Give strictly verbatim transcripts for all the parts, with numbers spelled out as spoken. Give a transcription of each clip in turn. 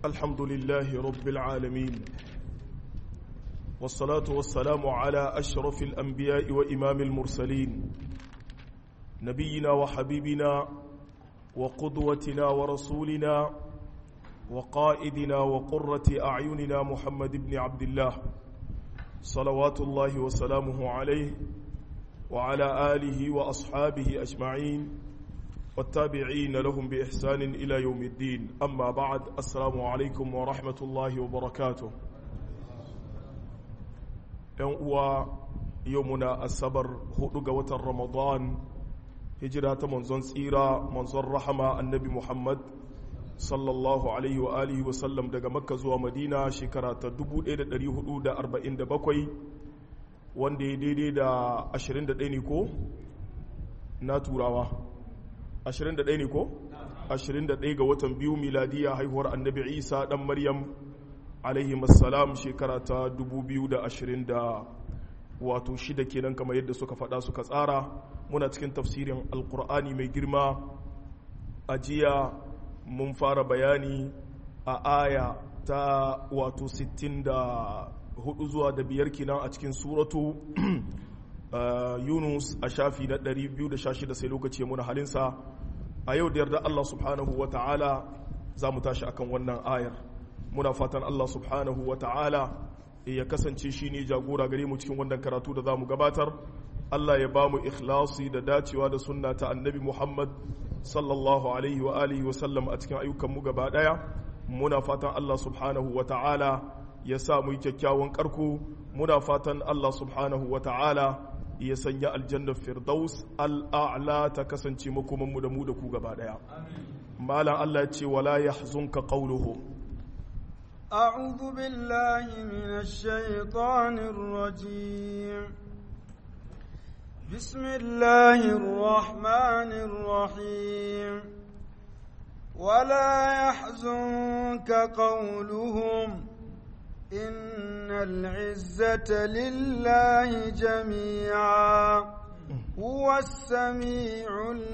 الحمد لله رب العالمين والصلاة والسلام على أشرف الأنبياء وإمام المرسلين نبينا وحبيبنا وقدوتنا ورسولنا وقائدنا وقرة أعيننا محمد بن عبد الله صلوات الله وسلامه عليه وعلى آله وأصحابه أجمعين والتابعين لهم بإحسان إلى يوم الدين أما بعد السلام عليكم ورحمة الله وبركاته يومنا السبر هدوغ وتر رمضان هجرة منزون سيرة منزون رحمة النبي محمد صلى الله عليه وآله وسلم daga Makka zuwa Madina shekara ta dubu ɗaya da ɗari hudu da arba'in da bakwai wanda ya daidai da ashirin da ɗaya ne ko na turawa ashirin da ɗaya ne ko ashirin da ɗaya ga watan biyu miladiya haihuwar annabi Isa dan Maryam alaihi assalam shekara ta dubu biyu da ashirin da wato shida kenan kamar yadda suka faɗa suka tsara muna cikin tafsirin alkur'ani mai girma a jiya mun fara bayani a aya ta wato sittin da hudu zuwa da biyar kenan a cikin suratu Yunus a shafi na ɗari biyu da sha shida sai lokaci muna halinsa a yau da yarda Allah subhanahu wa ta'ala za mu tashi akan wannan ayar muna fatan Allah subhanahu wa ta'ala ya kasance shi ne jagora gare mu cikin wannan karatu da za mu gabatar Allah ya ba mu ikhlasi da dacewa da sunna ta annabi Muhammad sallallahu alaihi wa alihi wa sallam a cikin ayyukanmu gaba daya muna fatan Allah subhanahu wa ta'ala ya sa mu yi kyakkyawan karko muna fatan Allah subhanahu wa ta'ala ya sanya aljannar firdaus al'a'la ta kasance makomanmu da mu da ku gaba daya malam Allah ya ce wala yahzunka qawluhu a'udhu billahi minash shaitanir rajim بسم الله الرحمن الرحيم ولا يحزنك قولهم إن العزة لله جميعا هو السميع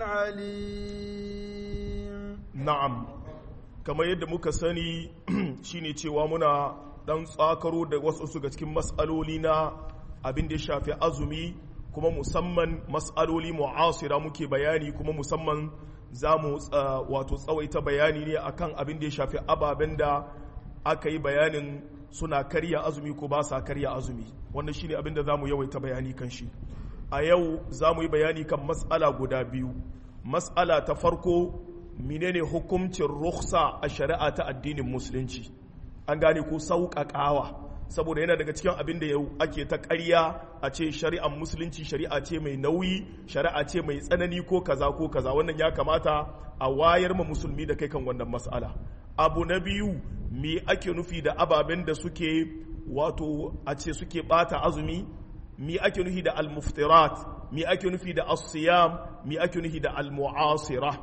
العليم نعم كما يد muka sani shine cewa muna dan tsakaro da wasu su ga cikin mas'aloli na abin da ya shafi azumi kuma musamman mas'aloli mu'asira muke bayani kuma musamman za mu wato tsawaita bayani ne akan abin da ya shafi ababen da aka yi bayanin suna karya azumi ko ba sa karya azumi wannan shine abin da za mu yawaita bayani kan shi a yau za mu yi bayani kan mas'ala guda biyu mas'ala ta farko menene hukuncin rukhsa a shari'a ta addinin musulunci an gane ko sauƙaƙawa saboda yana daga cikin abin da yau ake ta ƙarya a ce shari'ar musulunci shari'a ce mai nauyi shari'a ce mai tsanani ko kaza ko kaza wannan ya kamata a wayar ma musulmi da kai kan wannan mas'ala abu na biyu me ake nufi da ababen da suke wato a ce suke bata azumi me ake nufi da al-muftirat me ake nufi da as-siyam me ake nufi da al-mu'asira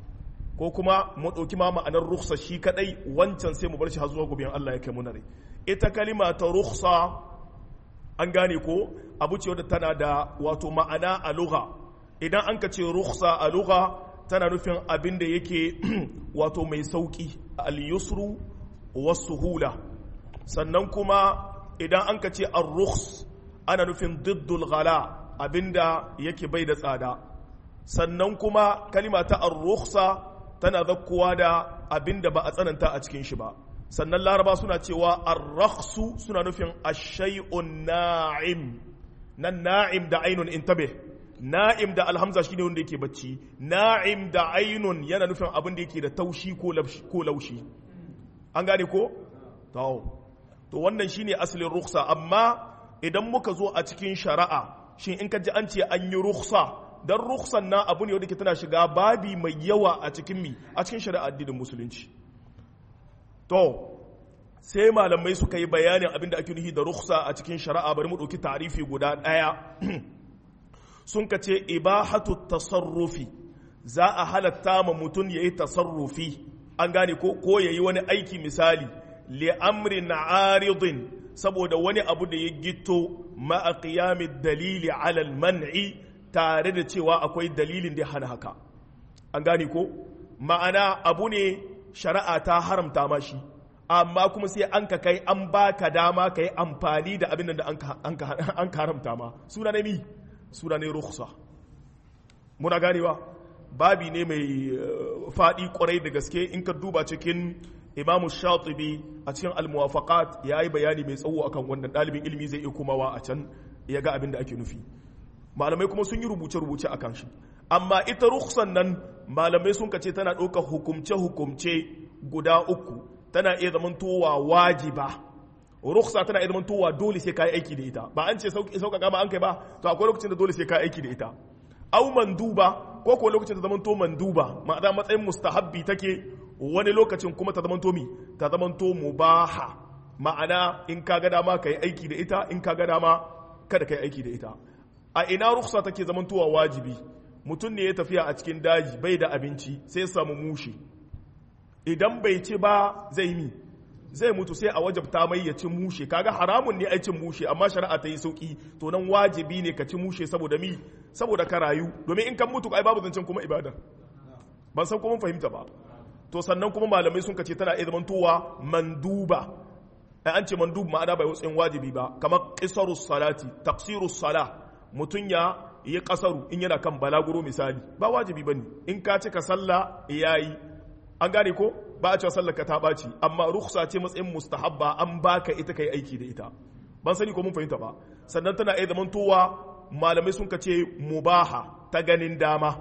ko kuma mu dauki ma ma'anar rukhsa shi kadai wancan sai mu bar shi har zuwa gobe Allah ya kai mu nare ita kalima ta rukhsa an gane ko abu ce wadda tana da wato ma'ana a lugha idan an ka ce rukhsa a lugha tana nufin abin da yake wato mai sauki al-yusru was-suhula sannan kuma idan an ka ce ar-rukhs ana nufin diddul ghala abinda yake bai da tsada sannan kuma kalima ta ar-rukhsa tana zakkuwa da abinda ba a tsananta a cikin shi ba sannan laraba suna cewa ar-rakhsu suna nufin ash-shay'un na'im nan na'im da ainun intabih na'im da alhamza shine wanda yake bacci na'im da ainun yana nufin abin da yake da taushi ko ko laushi an gane ko to to wannan shine asalin rukhsa amma idan muka zo a cikin shari'a shin in ka ji an ce an yi rukhsa dan rukhsan na abu ne wanda ke tana shiga babi mai yawa a cikin mi a cikin shari'a addinin musulunci to sai malamai suka yi bayanin abinda ake nufi da rukhsa a cikin shari'a bari mu dauki ta'rifi guda daya sun kace ibahatu tasarrufi za a halatta ma mutun yayi tasarrufi an gane ko ko yayi wani aiki misali li amrin aridin saboda wani abu da ya gito ma qiyamid dalili ala al man'i tare da cewa akwai dalilin da ya hana haka an gane ko ma'ana abu ne shari'a ta haramta mashi amma kuma sai an ka kai an baka dama ka yi amfani da abin da an ka haramta ma suna ne mi suna ne rukhsa muna ganewa babi ne mai faɗi kwarai da gaske in ka duba cikin imamu shatibi a cikin al-muwafaqat ya yi bayani mai tsawo akan wannan ɗalibin ilimi zai iya komawa a can ya ga abin da ake nufi malamai kuma sun yi rubuce-rubuce akan shi amma ita rukhsan nan malamai sun kace tana ɗaukar hukumce-hukumce guda uku tana iya zamantowa wajiba rukhsa tana iya zamantowa dole sai ka yi aiki da ita ba an ce sauƙaƙa ma an kai ba to akwai lokacin da dole sai ka yi aiki da ita au manduba ko ko lokacin ta zamanto manduba ma'ana matsayin mustahabbi take wani lokacin kuma ta zamanto mi ta zamanto mubaha ma'ana in ka ga dama ka yi aiki da ita in ka ga dama kada ka yi aiki da ita a ina rukhsa take zamantowa wajibi mutum ne ya tafiya a cikin daji bai da abinci sai ya samu mushi idan bai ci ba zai mi zai mutu sai a wajabta mai ya ci mushe kaga haramun ne ai cin mushe amma shari'a ta yi sauki to nan wajibi ne ka ci mushe saboda mi saboda ka rayu domin in kan mutu ai babu zancen kuma ibada ban san kuma fahimta ba to sannan kuma malamai sun kace tana iya zamantowa manduba ai an ce mandub ma'ana bai wutsin wajibi ba kamar qisarus salati taqsirus sala mutun ya yi kasaru in yana kan balaguro misali ba wajibi bane in ka cika sallah yayi an gane ko ba a cewa sallar ka ta ɓaci amma rukhsa ce matsayin mustahabba an baka ita kai aiki da ita ban sani ko mun fahimta ba sannan tana iya zamantowa malamai sun ka ce mubaha ta ganin dama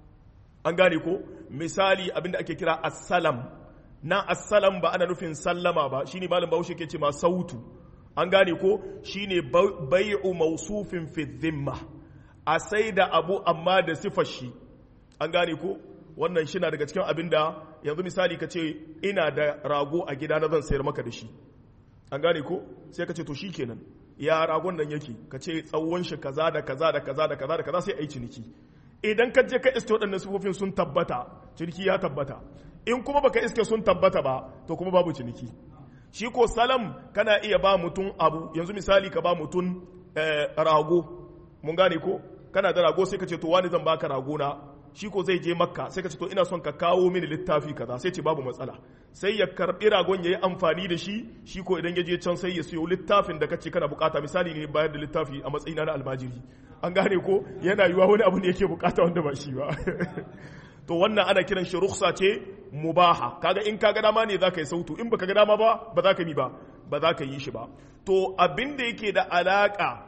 an gane ko misali abinda ake kira assalam na assalam ba ana nufin sallama ba shine malam Bahaushe ke ce ma sautu an gane ko shine bai'u mawsufin fi dhimma a sai da abu amma da sifar shi an gane ko wannan shi na daga cikin abin da yanzu misali ka ce ina da rago a gida na zan sayar maka da shi an gane ko sai ka ce to shi kenan ya ragon nan yake ka ce tsawon shi kaza da kaza da kaza da kaza da kaza sai a yi ciniki idan ka je ka iske waɗannan sifofin sun tabbata ciniki ya tabbata in kuma baka iske sun tabbata ba to kuma babu ciniki shi ko salam kana iya ba mutum abu yanzu misali ka ba mutum rago mun gane ko kana da rago sai ka ce to wani zan baka rago na shi ko zai je makka sai ka ce to ina son ka kawo mini littafi kaza sai ce babu matsala sai ya karbi ragon yayi amfani da shi shi ko idan ya je can sai ya siyo littafin da kace kana bukata misali ne bayar da littafi a matsayina na almajiri an gane ko yana yiwa wani abu ne yake bukata wanda ba shi ba to wannan ana kiran shi rukhsa ce mubaha kaga in kaga dama ne zaka yi sautu in baka ga dama ba ba za ka yi ba ba za ka yi shi ba to abin da yake da alaka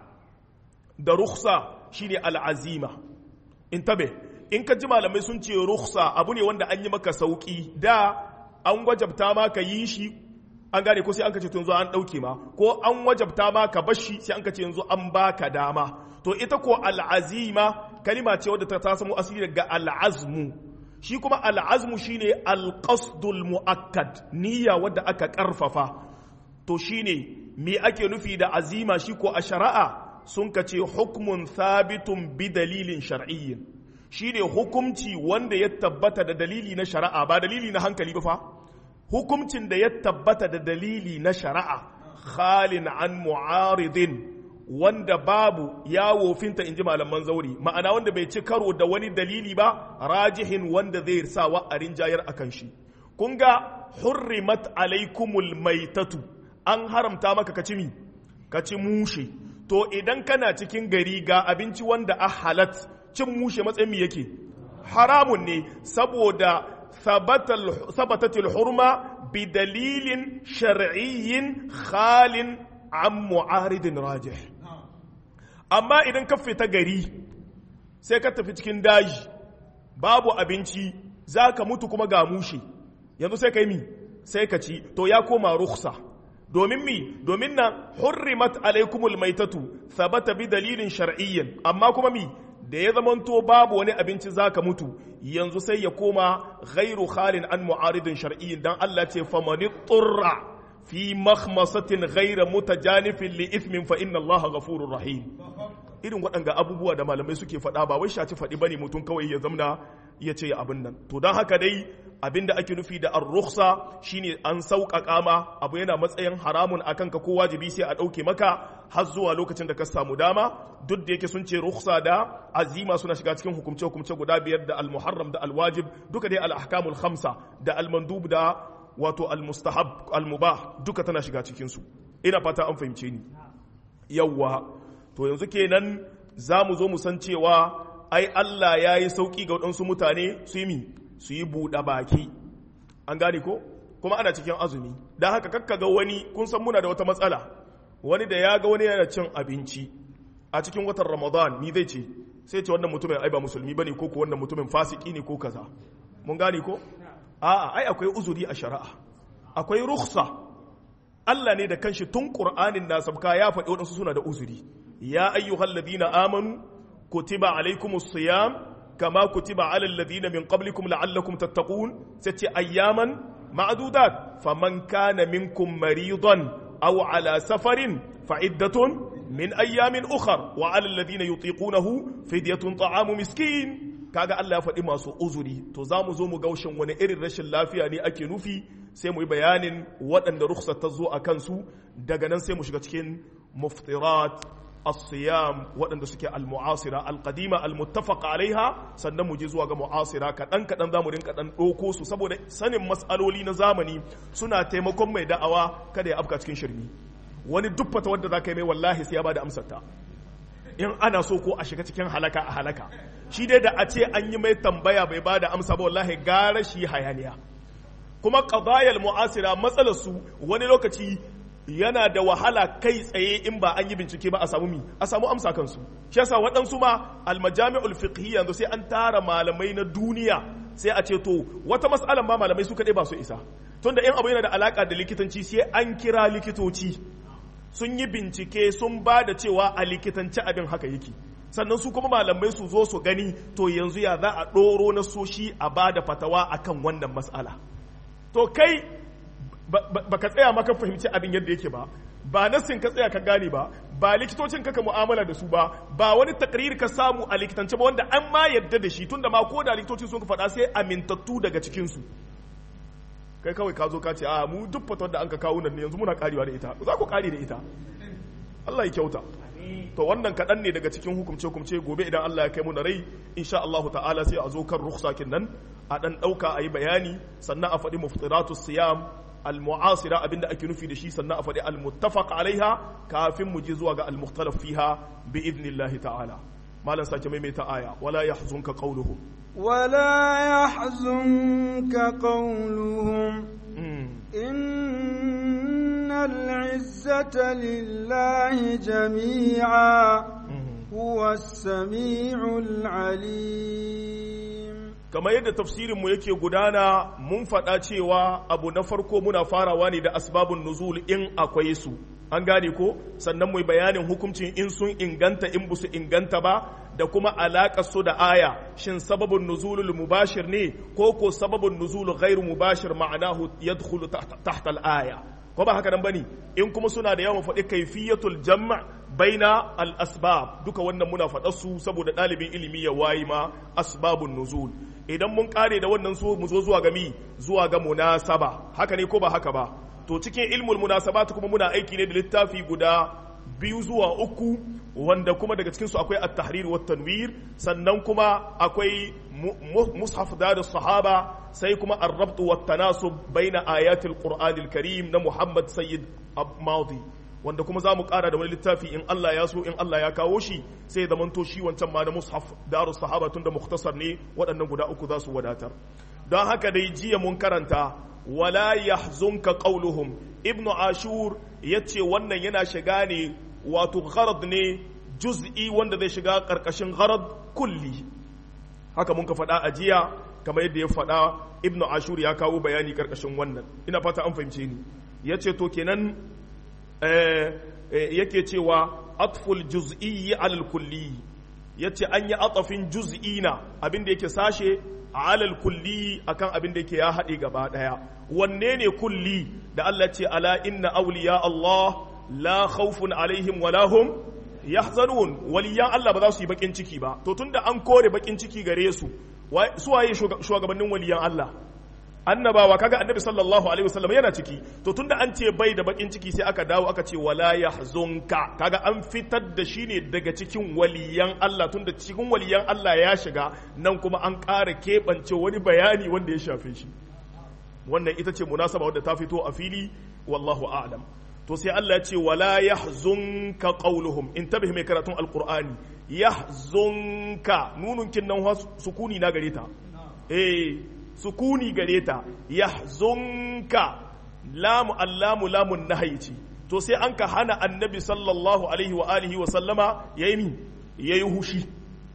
da rukhsa shine al'azima intabe in ka ji malamai sun ce rukhsa abu ne wanda an yi maka sauki da an wajabta ma ka yi shi an gane ko sai an ka ce to yanzu an dauke ma ko an wajabta ma ka bar shi sai an ka ce yanzu an baka dama to ita ko al'azima kalima ce wadda ta samu asali daga al'azmu shi kuma al'azmu shine al-qasdul mu'akkad niyya wadda aka karfafa to shine me ake nufi da azima shi ko a shari'a sun ka ce hukmun thabitun bi dalilin shar'iyyin shine hukumci wanda ya tabbata da dalili na shari'a ba dalili na hankali ba fa hukumcin da ya tabbata da dalili na shari'a khalin an mu'aridin wanda babu ya wofinta inji malaman zauri ma'ana wanda bai ci karo da wani dalili ba rajihin wanda zai sa wa'arin jayar akan shi kun ga hurrimat alaikumul maitatu an haramta maka kaci mi kaci mushe to idan kana cikin gari ga abinci wanda a halat cin mushe matsayin mi yake haramun ne saboda sabatatul hurma bi dalilin shar'iyyin khalin an mu'aridin rajih amma idan ka fita gari sai ka tafi cikin daji babu abinci za ka mutu kuma ga mushe yanzu sai ka yi mi sai ka ci to ya koma rukhsa domin mi domin na hurrimat alaikumul maitatu sabata bi dalilin shar'iyyin amma kuma mi da ya zamanto babu wani abinci zaka mutu yanzu sai ya koma ghairu khalin an mu'aridin shar'iyyin dan Allah ce famani turra fi makhmasatin ghaira mutajanifin li ithmin fa inna Allah ghafurur rahim irin waɗanga abubuwa da malamai suke faɗa ba wai shaci faɗi bane mutum kawai ya zamna ya ce abin nan to don haka dai abin da ake nufi da ar-rukhsa shine an sauƙaƙa ma abu yana matsayin haramun akan ka ko wajibi sai a ɗauke maka har zuwa lokacin da ka samu dama duk da yake sun ce rukhsa da azima suna shiga cikin hukumce hukumce guda biyar da al-muharram da al-wajib duka dai al-ahkamul khamsa da al-mandub da wato al-mustahab al-mubah duka tana shiga cikin su ina fata an fahimce ni yawwa to yanzu kenan zamu zo mu san cewa ai Allah yayi sauki ga wadansu mutane su yi mi su yi buɗe baki an gane ko kuma ana cikin azumi dan haka kakka ga wani kun san muna da wata matsala wani da ya ga wani yana cin abinci a cikin watan Ramadan ni zai ce sai ce wannan mutumin ai ba musulmi bane ko ko wannan mutumin fasiki ne ko kaza mun gane ko a'a ai akwai uzuri a shari'a akwai rukhsa Allah ne da kanshi tun Qur'anin na sabka ya faɗi wadansu suna da uzuri ya ayyuhalladhina amanu kutiba alaykumus siyam kama kutiba alal ladina min qablikum la'allakum tattaqun sai ayyaman ma'dudat faman kana minkum maridan aw ala safarin fa'iddatun min ayyamin ukhar wa 'alal ladina yutiqunahu fidyatun ta'amu miskin kaga Allah ya faɗi masu uzuri to zamu zo mu gaushin wani irin rashin lafiya ne ake nufi sai mu yi bayanin waɗanda rukhsar ta zo a kansu daga nan sai mu shiga cikin muftirat as-siyam waɗanda suke al-mu'asira al-qadima al-muttafaqa alaiha sannan mu je zuwa ga mu'asira kaɗan kaɗan zamu rinka ɗan ɗauko su saboda sanin mas'aloli na zamani suna taimakon mai da'awa kada ya afka cikin shirmi wani duk fata wadda za ka yi mai wallahi sai ya ba da amsarta in ana so ko a shiga cikin halaka a halaka shi dai da a ce an yi mai tambaya bai ba da amsa ba wallahi gara shi hayaniya kuma qadayal mu'asira matsalar su wani lokaci yana da wahala kai tsaye in ba an yi bincike ba a samu mi a samu amsa kansu shi yasa waɗansu ma almajami'ul fiqhiyya yanzu sai an tara malamai na duniya sai a ce to wata mas'alan ba malamai su kaɗai ba su isa tunda in abu yana da alaka da likitanci sai an kira likitoci sun yi bincike sun ba da cewa a likitanci abin haka yake sannan su kuma malamai su zo su gani to yanzu ya za a ɗoro na soshi a ba da fatawa akan wannan mas'ala to kai ba ka tsaya maka fahimci abin yadda yake ba ba nassin ka tsaya ka gane ba ba likitocin kaka mu'amala da su ba ba wani takrir ka samu a likitance ba wanda an ma yadda da shi tunda ma ko da likitocin sun ka faɗa sai amintattu daga cikin su kai kawai ka zo ka ce a mu duk fatawar da an ka kawo nan yanzu muna karewa da ita za ku kare da ita Allah ya kyauta to wannan kaɗan ne daga cikin hukumce-hukumce gobe idan Allah ya kai mu na rai insha Allah ta'ala sai a zo kan rukhsakin nan a dan dauka a yi bayani sannan a faɗi muftiratus siyam al-mu'asira abinda ake nufi da shi sannan a faɗi al-muttafaq alaiha kafin mu je zuwa ga al-mukhtalaf fiha bi idnillahi ta'ala malan sake maimaita aya wala yahzunka qawluhum ولا يحزنك قولهم إن العزة لله جميعا هو السميع العليم كما يدى تفسير mu yake gudana mun faɗa cewa abu na farko muna farawa ne da asbabun nuzul in akwai su an gane ko sannan mu bayanin hukuncin in sun inganta in busu inganta ba da kuma alaƙar su da aya shin sababun nuzulul mubashir ne ko ko sababun nuzul ghairu mubashir ma'anahu yadkhulu tahta al-aya ko ba haka nan bane in kuma suna da yawan faɗi kaifiyatul jam' baina al-asbab duka wannan muna faɗar su saboda ɗalibin ilimi ya wayi ma asbabun nuzul idan mun kare da wannan su mu zo zuwa ga mi zuwa ga munasaba haka ne ko ba haka ba to cikin ilmul munasabat kuma muna aiki ne da littafi guda biyu zuwa uku wanda kuma daga cikinsu akwai at-tahrir wa tanwir sannan kuma akwai mushaf darus sahaba sai kuma ar-rabt wa tanasub baina ayatil qur'anil karim na Muhammad Sayyid Madi wanda kuma zamu kara da wani littafi in Allah ya so in Allah ya kawo shi sai zaman to shi wancan ma na mushaf darus sahaba tunda mukhtasar ne waɗannan guda uku za su wadatar don haka dai jiya mun karanta wala yahzunka qawluhum ibnu ashur yace wannan yana shiga ne wato gharad ne juz'i wanda zai shiga karkashin gharad kulli haka mun ka faɗa a jiya kamar yadda ya faɗa ibnu ashur ya kawo bayani karkashin wannan ina fata an fahimce ni yace to kenan eh, eh, yake cewa atful juz'i ala al-kulli yace an yi atafin juz'ina abinda yake sashe alal kulli akan abin da yake ya haɗe gaba ɗaya wanne ne kulli da Allah ce ala inna awliya Allah la khawfun alaihim wala hum yahzanun waliyan Allah ba za su yi bakin ciki ba to tunda an kore bakin ciki gare su su waye shugabannin waliyan Allah annabawa kaga annabi sallallahu alaihi wasallam yana ciki to tunda an ce bai da bakin ciki sai aka dawo aka ce wala yahzunka kaga an fitar da shi ne daga cikin waliyan Allah tunda cikin waliyan Allah ya shiga nan kuma an ƙara keɓance wani bayani wanda ya shafe shi wannan ita ce munasaba wadda ta fito a fili wallahu a'lam. To sai Allah ya ce wala yahzunka qawluhum, intabih mai karatun alqur'ani, yahzunka nunun kin nan sukuni na gare ta eh sukuni gare ta, yahzunka lamu allamu lamun nahyi ce. To sai an ka hana annabi sallallahu alaihi wa alihi wa sallama yayi mi yayi hushi,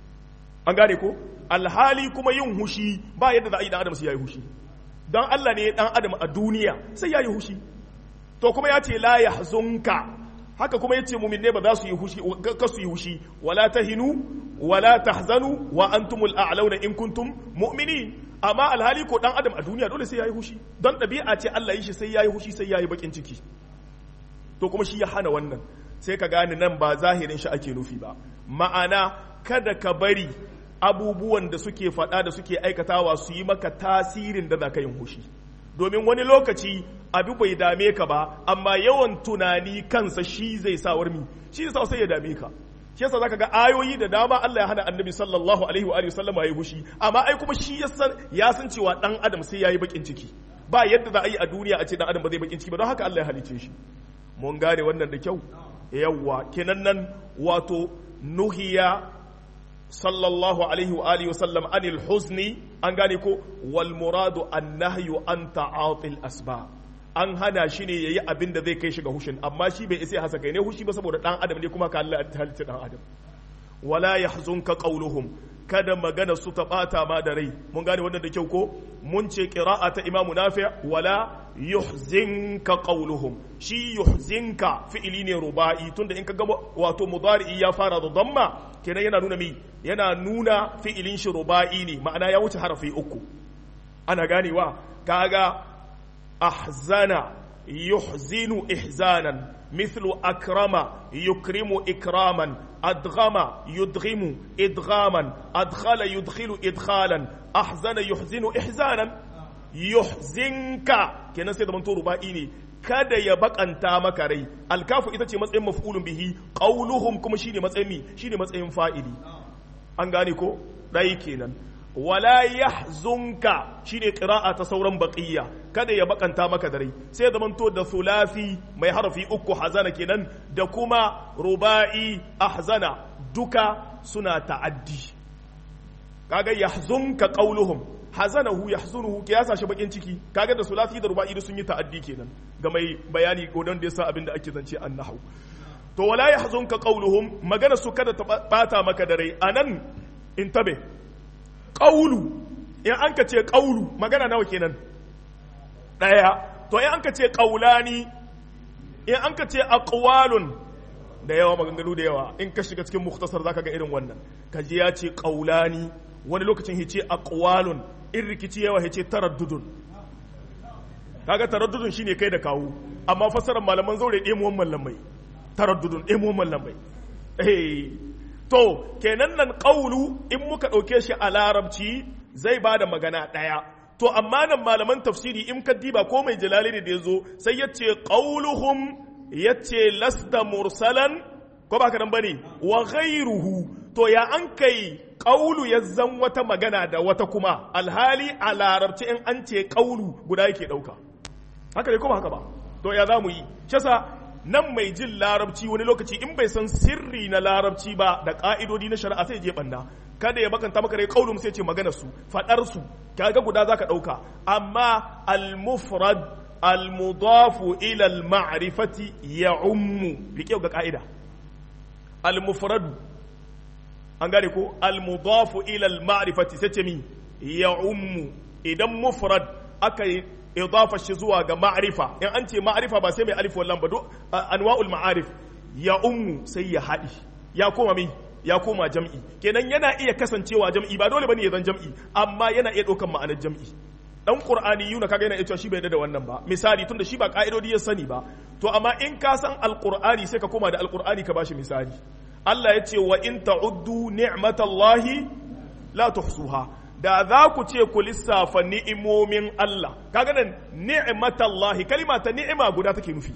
an gane ko, alhali kuma yin hushi ba yadda za a yi dan adam sai yayi hushi, dan Allah ne dan adam a duniya sai yayi hushi. To kuma ya ce la yahzunka, haka kuma yace mu'minne ba za su yi hushi ka su yi hushi, wala tahinu wala tahzanu wa antumul a'launa in kuntum mu'minin. Amma alhali ko dan adam a duniya dole sai yayi hushi, don dabi'a ce Allah yi shi sai yayi hushi sai yayi bakin ciki. To kuma shi ya hana wannan, sai ka gane nan ba zahirin shi ake nufi ba, ma'ana kada ka bari abubuwan da suke faɗa da suke aikatawa su yi maka tasirin da za ka yin hushi, domin wani lokaci abu bai dame ka ba amma yawan tunani kansa shi zai sa warmi shi zai sa sai ya dame ka. Shi yasa zaka ga ayoyi da dama Allah ya hana annabi sallallahu alaihi wa alihi wasallam yayi hushi, amma ai kuma shi ya san ya san cewa dan adam sai yayi bakin ciki, ba yadda za a yi a duniya a ce dan adam ba zai bakin ciki ba, don haka Allah ya halice shi. Mun gane wannan da kyau yawwa. Kenan nan wato nuhiya sallallahu alaihi wa alihi wasallam anil huzni, an gane ko, wal muradu an nahyu an ta'atil asbab, an hana shi ne yayi abin da zai kai shi ga hushin, amma shi bai isa hasa kai ne hushi ba saboda dan adam ne kuma ka Allah ta halitta dan adam. Wala yahzunka qawluhum, kada magana su ta bata ma da rai. Mun gane wannan da kyau ko, mun ce qira'a ta Imam Nafi' wala yuhzinka qawluhum, shi yuhzinka fi'ili ne ruba'i, tunda in ka ga wato mudari'i ya fara da damma kenan yana nuna mi yana nuna fi'ilin shi ruba'i ne, ma'ana ya wuce harafi uku. Ana ganewa, kaga ahzana yuhzinu ihzanan, mithlu akrama yukrimu ikraman, adghama yudghimu idghaman, adkhala yudkhilu idkhalan, ahzana yuhzinu ihzanan. Yuhzinka kenan sai da manto ruba'i ne, kada ya bakanta maka rai. Alkafu ita ce matsayin maf'ulun bihi, qauluhum kuma shine matsayin mi shine matsayin fa'ili, an gane ko, dai kenan. Wala yahzunka shine qira'a ta sauran baqiyya, kada ya bakanta maka da rai. sai da manto da thulathi mai harafi uku hazana kenan da kuma ruba'i ahzana duka suna ta'addi. Kaga yahzunka qauluhum, hazanahu yahzunuhu kiyasa shi bakin ciki, kaga da sulasi da ruba'i da sun yi ta'addi kenan ga mai bayani godan da yasa abin da ake zance annahu. To wala yahzunka qawluhum, magana su kada ta bata maka da rai. Anan intabe, qawlu in an ka ce qawlu magana nawa kenan? Daya. To in an ka ce qawlani, in an ka ce aqwalun, da yawa maganganu da yawa. In ka shiga cikin mukhtasar zaka ga irin wannan, kaji ya ce qawlani, wani lokacin hice aqwalun, in rikici yawa hice taraddudun. Kaga taraddudun shine kai da kawo, amma fassarar malaman zaure ɗemuwan mallamai, taraddudun ɗemuwan mallamai. Eh to kenan nan qawlu in muka ɗauke shi a larabci zai bada magana ɗaya. To amma nan malaman tafsiri in ka diba ko mai jalali da yazo sai yace qawluhum, yace lasta mursalan, ko ba ka nan bane, wa ghayruhu. To ya an kai ƙaulu ya zan wata magana da wata kuma, alhali a larabci in an ce ƙaulu guda yake ɗauka, haka ne kuma haka ba. To ya za mu yi? Shasa nan mai jin larabci wani lokaci in bai san sirri na larabci ba da ƙa'idodi na shari'a sai je ɓanna, kada ya bakanta maka rai ƙaulu sai ce magana su, faɗar su, kaga guda za ka ɗauka. Amma al-mufrad al-mudafu ila al-ma'rifati ya ummu, riƙe ga ƙa'ida. Al-mufrad, an gane ko, al-mudafu ila al-ma'rifati sai ce mi ya ummu. Idan mufrad aka yi idafa shi zuwa ga ma'rifa, in an ce ma'rifa ba sai mai alif wallan ba, anwa'ul ma'arif, ya ummu sai ya haɗi, ya koma mi ya koma jam'i. Kenan yana iya kasancewa jam'i, ba dole bane ya zan jam'i, amma yana iya ɗaukan ma'anar jam'i. Dan qur'ani yuna kaga yana iya cewa shi bai da wannan ba, misali tunda shi ba ka'idodi ya sani ba. To amma in ka san alqur'ani sai ka koma da alqur'ani ka bashi misali. Allah ya ce wa in ta'uddu ni'matallahi la tuhsuha, da za ku ce ku lissafa ni'imomin Allah, kaga nan ni'matallahi kalima ta ni'ima guda take nufi,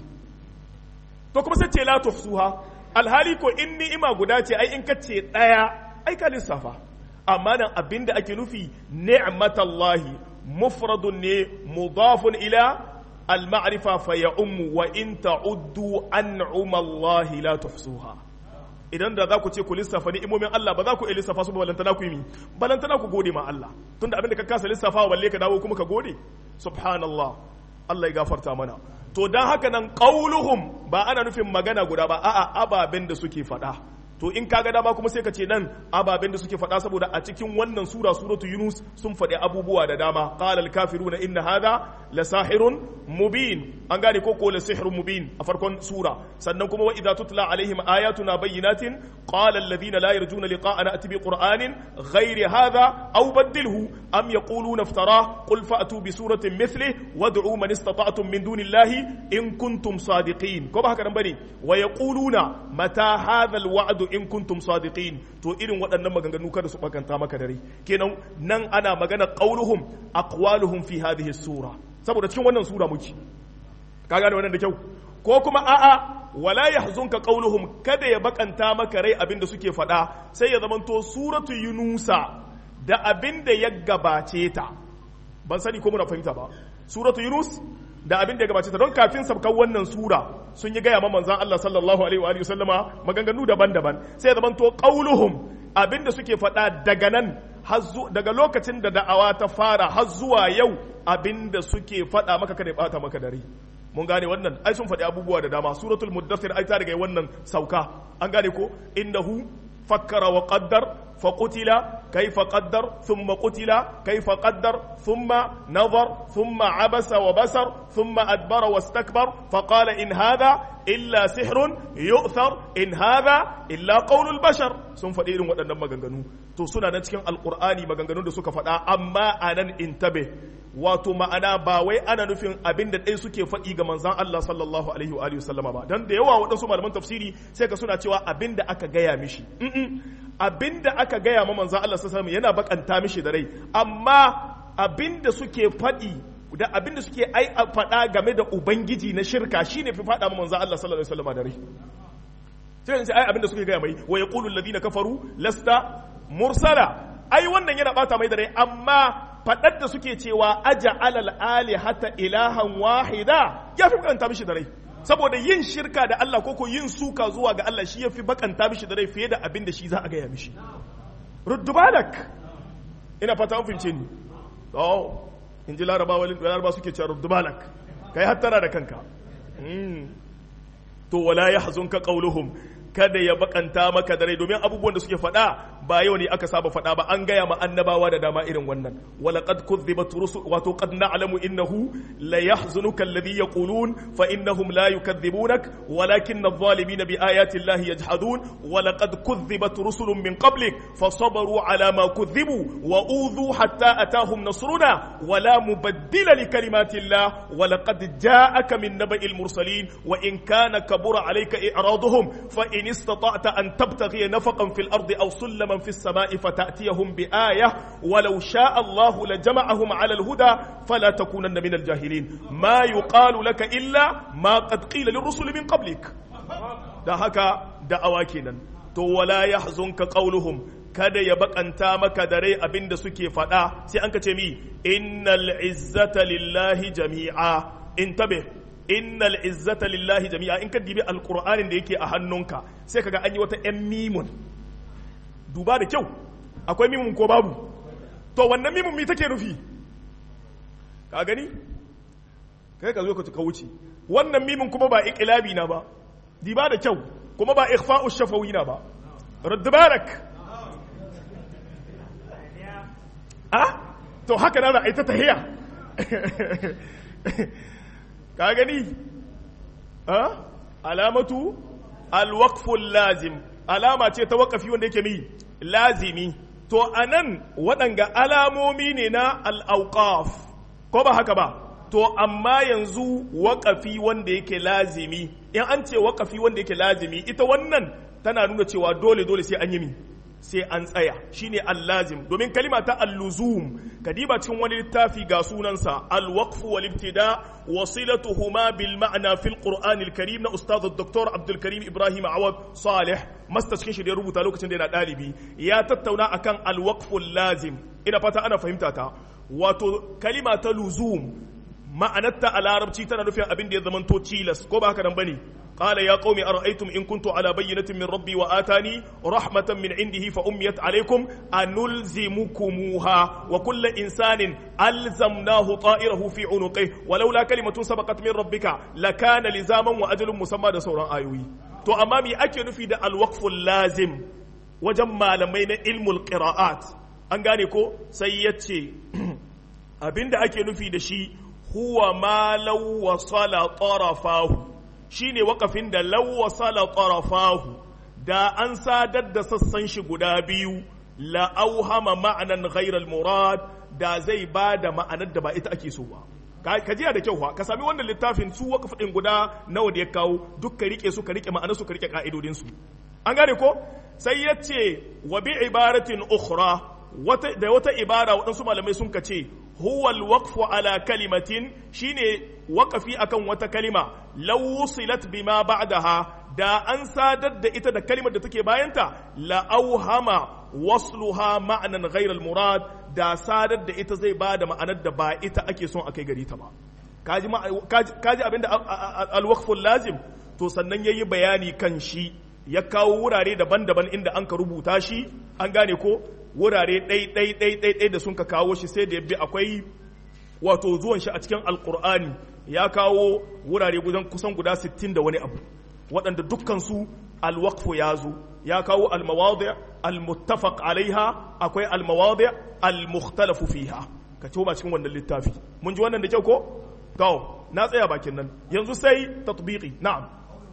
to kuma sai ce la tuhsuha, alhali ko in ni'ima guda ce ai in ka ce daya ai ka lissafa. Amma nan abinda ake nufi ni'matallahi mufradun ne mudafun ila al-ma'rifa fa ya'ummu wa in ta'uddu an'uma Allah la tuhsuha. Idan da za ku ce ku lissafa ni'imomin Allah ba za ku iya lissafa su ba, balantana ku yi mi balantana ku gode ma Allah, tunda abin da ka kasa lissafa balle ka dawo kuma ka gode. Subhanallah, Allah ya gafarta mana. To dan haka nan qauluhum ba ana nufin magana guda ba, a'a ababen da suke faɗa. To in kaga dama kuma sai ka ce nan ababen da suke faɗa, saboda a cikin wannan sura suratu Yunus sun faɗi abubuwa da dama. Qala al-kafiruna inna hadha la sahirun mubin, an gane ko ko la sihrun mubin a farkon sura. Sannan kuma wa idza tutla alaihim ayatuna bayyinatin qala alladhina la yarjuna liqa'ana ati bi qur'anin ghayri hadha aw badilhu am yaquluna iftara qul fa'tu bi suratin mithlihi wad'u man istata'tum min dunillahi in kuntum sadiqin. Ko ba haka nan bane? Wa yaquluna mata hadha al-wa'd in kuntum sadiqin. To irin waɗannan maganganu kada su bakanta maka dare. Kenan nan ana magana qauluhum aqwaluhum fi hadhihi sura, saboda cikin wannan sura muke. Ka gane wannan da kyau? Ko kuma a'a wala yahzunka qauluhum, kada ya bakanta maka rai abinda suke faɗa, sai ya zamanto suratu yunusa da abinda ya gabace ta. Ban sani ko muna fahimta ba. Suratu Yunus da abin da ya gabace ta, don kafin sabkan wannan sura sun yi gaya ma manzan Allah sallallahu alaihi wa alihi sallama maganganu daban-daban, sai ya zamanto qauluhum abin da suke faɗa daga nan daga lokacin da da'awa ta fara har zuwa yau, abin da suke faɗa maka kada ya bata maka dare. Mun gane wannan, ai sun faɗi abubuwa da dama. Suratul Muddathir ai ta riga wannan sauka, an gane ko innahu fakkara wa qaddar فقتل كيف قدر ثم قتل كيف قدر ثم نظر ثم عبس وبسر ثم أدبر واستكبر فقال إن هذا إلا سحر يؤثر إن هذا إلا قول البشر. sun faɗi irin waɗannan maganganu. To suna na cikin alƙur'ani maganganun da suka faɗa, amma anan intabe, wato ma'ana ba wai ana nufin abin da ɗaya suke faɗi ga manzan Allah sallallahu alaihi wa sallama ba, dan da yawa waɗansu malaman tafsiri sai ka suna cewa abin da aka gaya mishi, abin da aka gaya ma manzan Allah sallallahu alaihi yana bakanta mishi da rai, amma abin da suke faɗi da abin da suke ai faɗa game da ubangiji na shirka shine fi faɗa ma manzan Allah sallallahu alaihi wasallama da rai. sai ce ai abin da suke gaya mai wa yaqulu alladhina kafaru lasta mursala, ai wannan yana bata mai da rai, amma faɗar da suke cewa aja'ala al-alihata ilahan wahida ya fi bakanta mishi da rai, saboda yin shirka da Allah koko yin suka zuwa ga Allah shi ya fi bakanta mishi da rai fiye da abin da shi za a gaya mishi. Ruddubalak, ina fata an fince ni. Oh, in ji larabawa laraba suke cewa ruddubalak, kai hattara da kanka. To wala yahzunka qawluhum, kada ya bakanta maka da rai, domin abubuwan da suke faɗa ba yau ne aka saba faɗa ba, an gaya ma annabawa da dama irin wannan. Wala qad kuzzibat rusul, wato qad na'lamu innahu la yahzunuka alladhi yaqulun fa innahum la yukadhibunak walakinna adh-dhalimina bi ayati llahi yajhadun. Wala qad kuzzibat rusulun min qablik fasabaru ala ma kuzzibu wa udhu hatta atahum nasruna wala mubaddila li kalimati llah wa laqad ja'aka min naba'il mursalin wa in kana kabura alayka i'raduhum fa in istata'ta an tabtaghi nafaqan fil ardi aw sulaman في السماء فتأتيهم بآية ولو شاء الله لجمعهم على الهدى فلا تكونن من الجاهلين ما يقال لك إلا ما قد قيل للرسل من قبلك. da haka da'awa kenan. To wala yahzunka qawluhum, kada ya bakanta maka da rai abinda suke faɗa, sai an ka ce mi innal izzata lillahi jami'a. Intabe, innal izzata lillahi jami'a. In ka dibi alqur'anin da yake a hannunka sai kaga an yi wata yan mimun, duba da kyau, akwai mimun ko babu? To wannan mimun mi take nufi? Ka gani? Kai ka zo ka wuce. Wannan mimun kuma ba iqlabi na ba, diba da kyau, kuma ba ikhfa'u shafawi na ba. Radd barak. Ah? To haka na ai ta tahiya. Ka gani? Ah? Alamatu al-waqfu lazim, alama ce ta waƙafi wanda yake mi lazimi. To anan waɗanga alamomi ne na al'auƙaf, ko ba haka ba? To amma yanzu waƙafi wanda yake lazimi, in an ce waƙafi wanda yake lazimi, ita wannan tana nuna cewa dole dole sai an yi mi, sai an tsaya, shine al-lazim. Domin kalima ta al-luzum, kadiba cikin wani littafi ga sunansa al-waqf wal ibtida wasilatuhuma bil ma'na fil Qur'an al-Karim na Ustaz Doctor Abdul Karim Ibrahim Awad Salih, masta cikin shi da ya rubuta lokacin da yana dalibi, ya tattauna akan al-waqf al-lazim. Ina fata ana fahimta ta. wato kalima ta luzum ma'anarta a larabci tana nufin abin da ya zamanto cilas ko ba haka nan bane قال يا قوم أرأيتم إن كنت على بينة من ربي وآتاني رحمة من عنده فأميت عليكم أنلزمكموها وكل إنسان ألزمناه طائره في عنقه ولولا كلمة سبقت من ربك لكان لزاما وأجل مسمى ده سورة آيوي تو أمامي أكي نفيد الوقف اللازم وجمع لمين علم القراءات أنغانيكو سيتشي أبين ده أكي نفيد شي هو ما لو وصل طرفاه shine wakafin da lawwasala tarafahu da an sadar da sassan shi guda biyu la auhama ma'anan ghairal murad da zai ba da ma'anar da ba ita ake so ba ka jiya da kyau fa ka sami wannan littafin su wakaf din guda nawa da ya kawo duk ka rike su ka rike ma'anar su ka rike ka'idodin su an gane ko sai yace wa bi ibaratin ukhra wata da wata ibara waɗansu malamai sun kace huwa alwaqfu ala kalimatin shine waqafi akan wata kalima law wusilat bima ba'daha da an sadar da ita da kalimar da take bayanta la auhama wasluha ma'nan ghayra almurad da sadar da ita zai bada ma'anar da ba ita ake son akai gari ta ba kaji kaji abinda alwaqfu lazim to sannan yayi bayani kan shi ya kawo wurare daban-daban inda an ka rubuta shi an gane ko wurare ɗai-ɗai-ɗai da sun ka kawo shi sai da yabbi akwai wato zuwan shi a cikin alkur'ani ya kawo wurare gudan kusan guda sittin da wani abu waɗanda dukkansu alwaqfu ya zo ya kawo almawadi almuttafaq alaiha akwai almawadi almukhtalafu fiha ka ce ba cikin wannan littafi mun ji wannan da kyau ko gawo na tsaya bakin nan yanzu sai tatbiqi na'am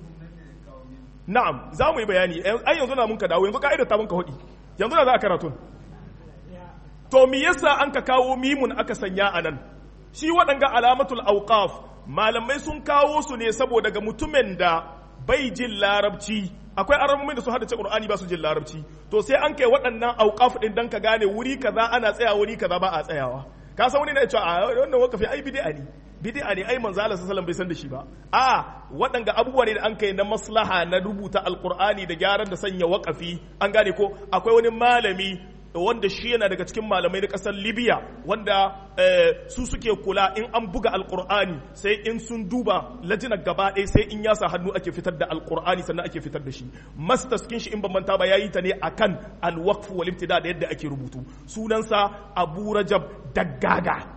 na'am za mu yi bayani ai yanzu na mun ka dawo yanzu ka'idar ta mun ka hudi yanzu da za a karatun to me yasa an ka kawo mimun aka sanya a nan shi waɗanga alamatul auqaf malamai sun kawo su ne saboda ga mutumin da bai jin larabci akwai aramomin da su hada ce qur'ani ba su jin larabci to sai an kai waɗannan auqaf din dan ka gane wuri kaza ana tsaya wuri kaza ba a tsayawa ka san wani na cewa a wannan wakafi ai bid'a ne bid'a ne ai manzo Allah sallallahu alaihi wasallam bai san da shi ba a waɗanga abubuwa ne da an kai na maslaha na rubuta alqur'ani da gyaran da sanya wakafi an gane ko akwai wani malami wanda shi yana daga cikin malamai na ƙasar Libya wanda su suke kula in an buga alqur'ani sai in sun duba lajinar gaba ɗaya sai in ya sa hannu ake fitar da alqur'ani sannan ake fitar da shi mastaskin shi in ban manta ba yayi ta ne akan alwaqf wal ibtida da yadda ake rubutu sunansa Abu Rajab Daggaga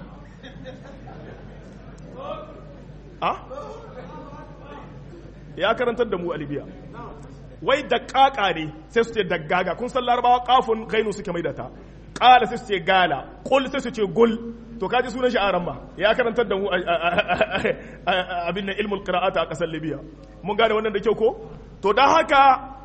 ya karantar da mu a Libya wai da kaka ne sai su ce daggaga kun san larabawa kafin gainu suke mai da ta kala sai su ce gala kul sai su ce gul to kaji sunan shi aran ma ya karantar da mu abin nan ilmul qira'ata a kasar Libya mun gane wannan da kyau ko to dan haka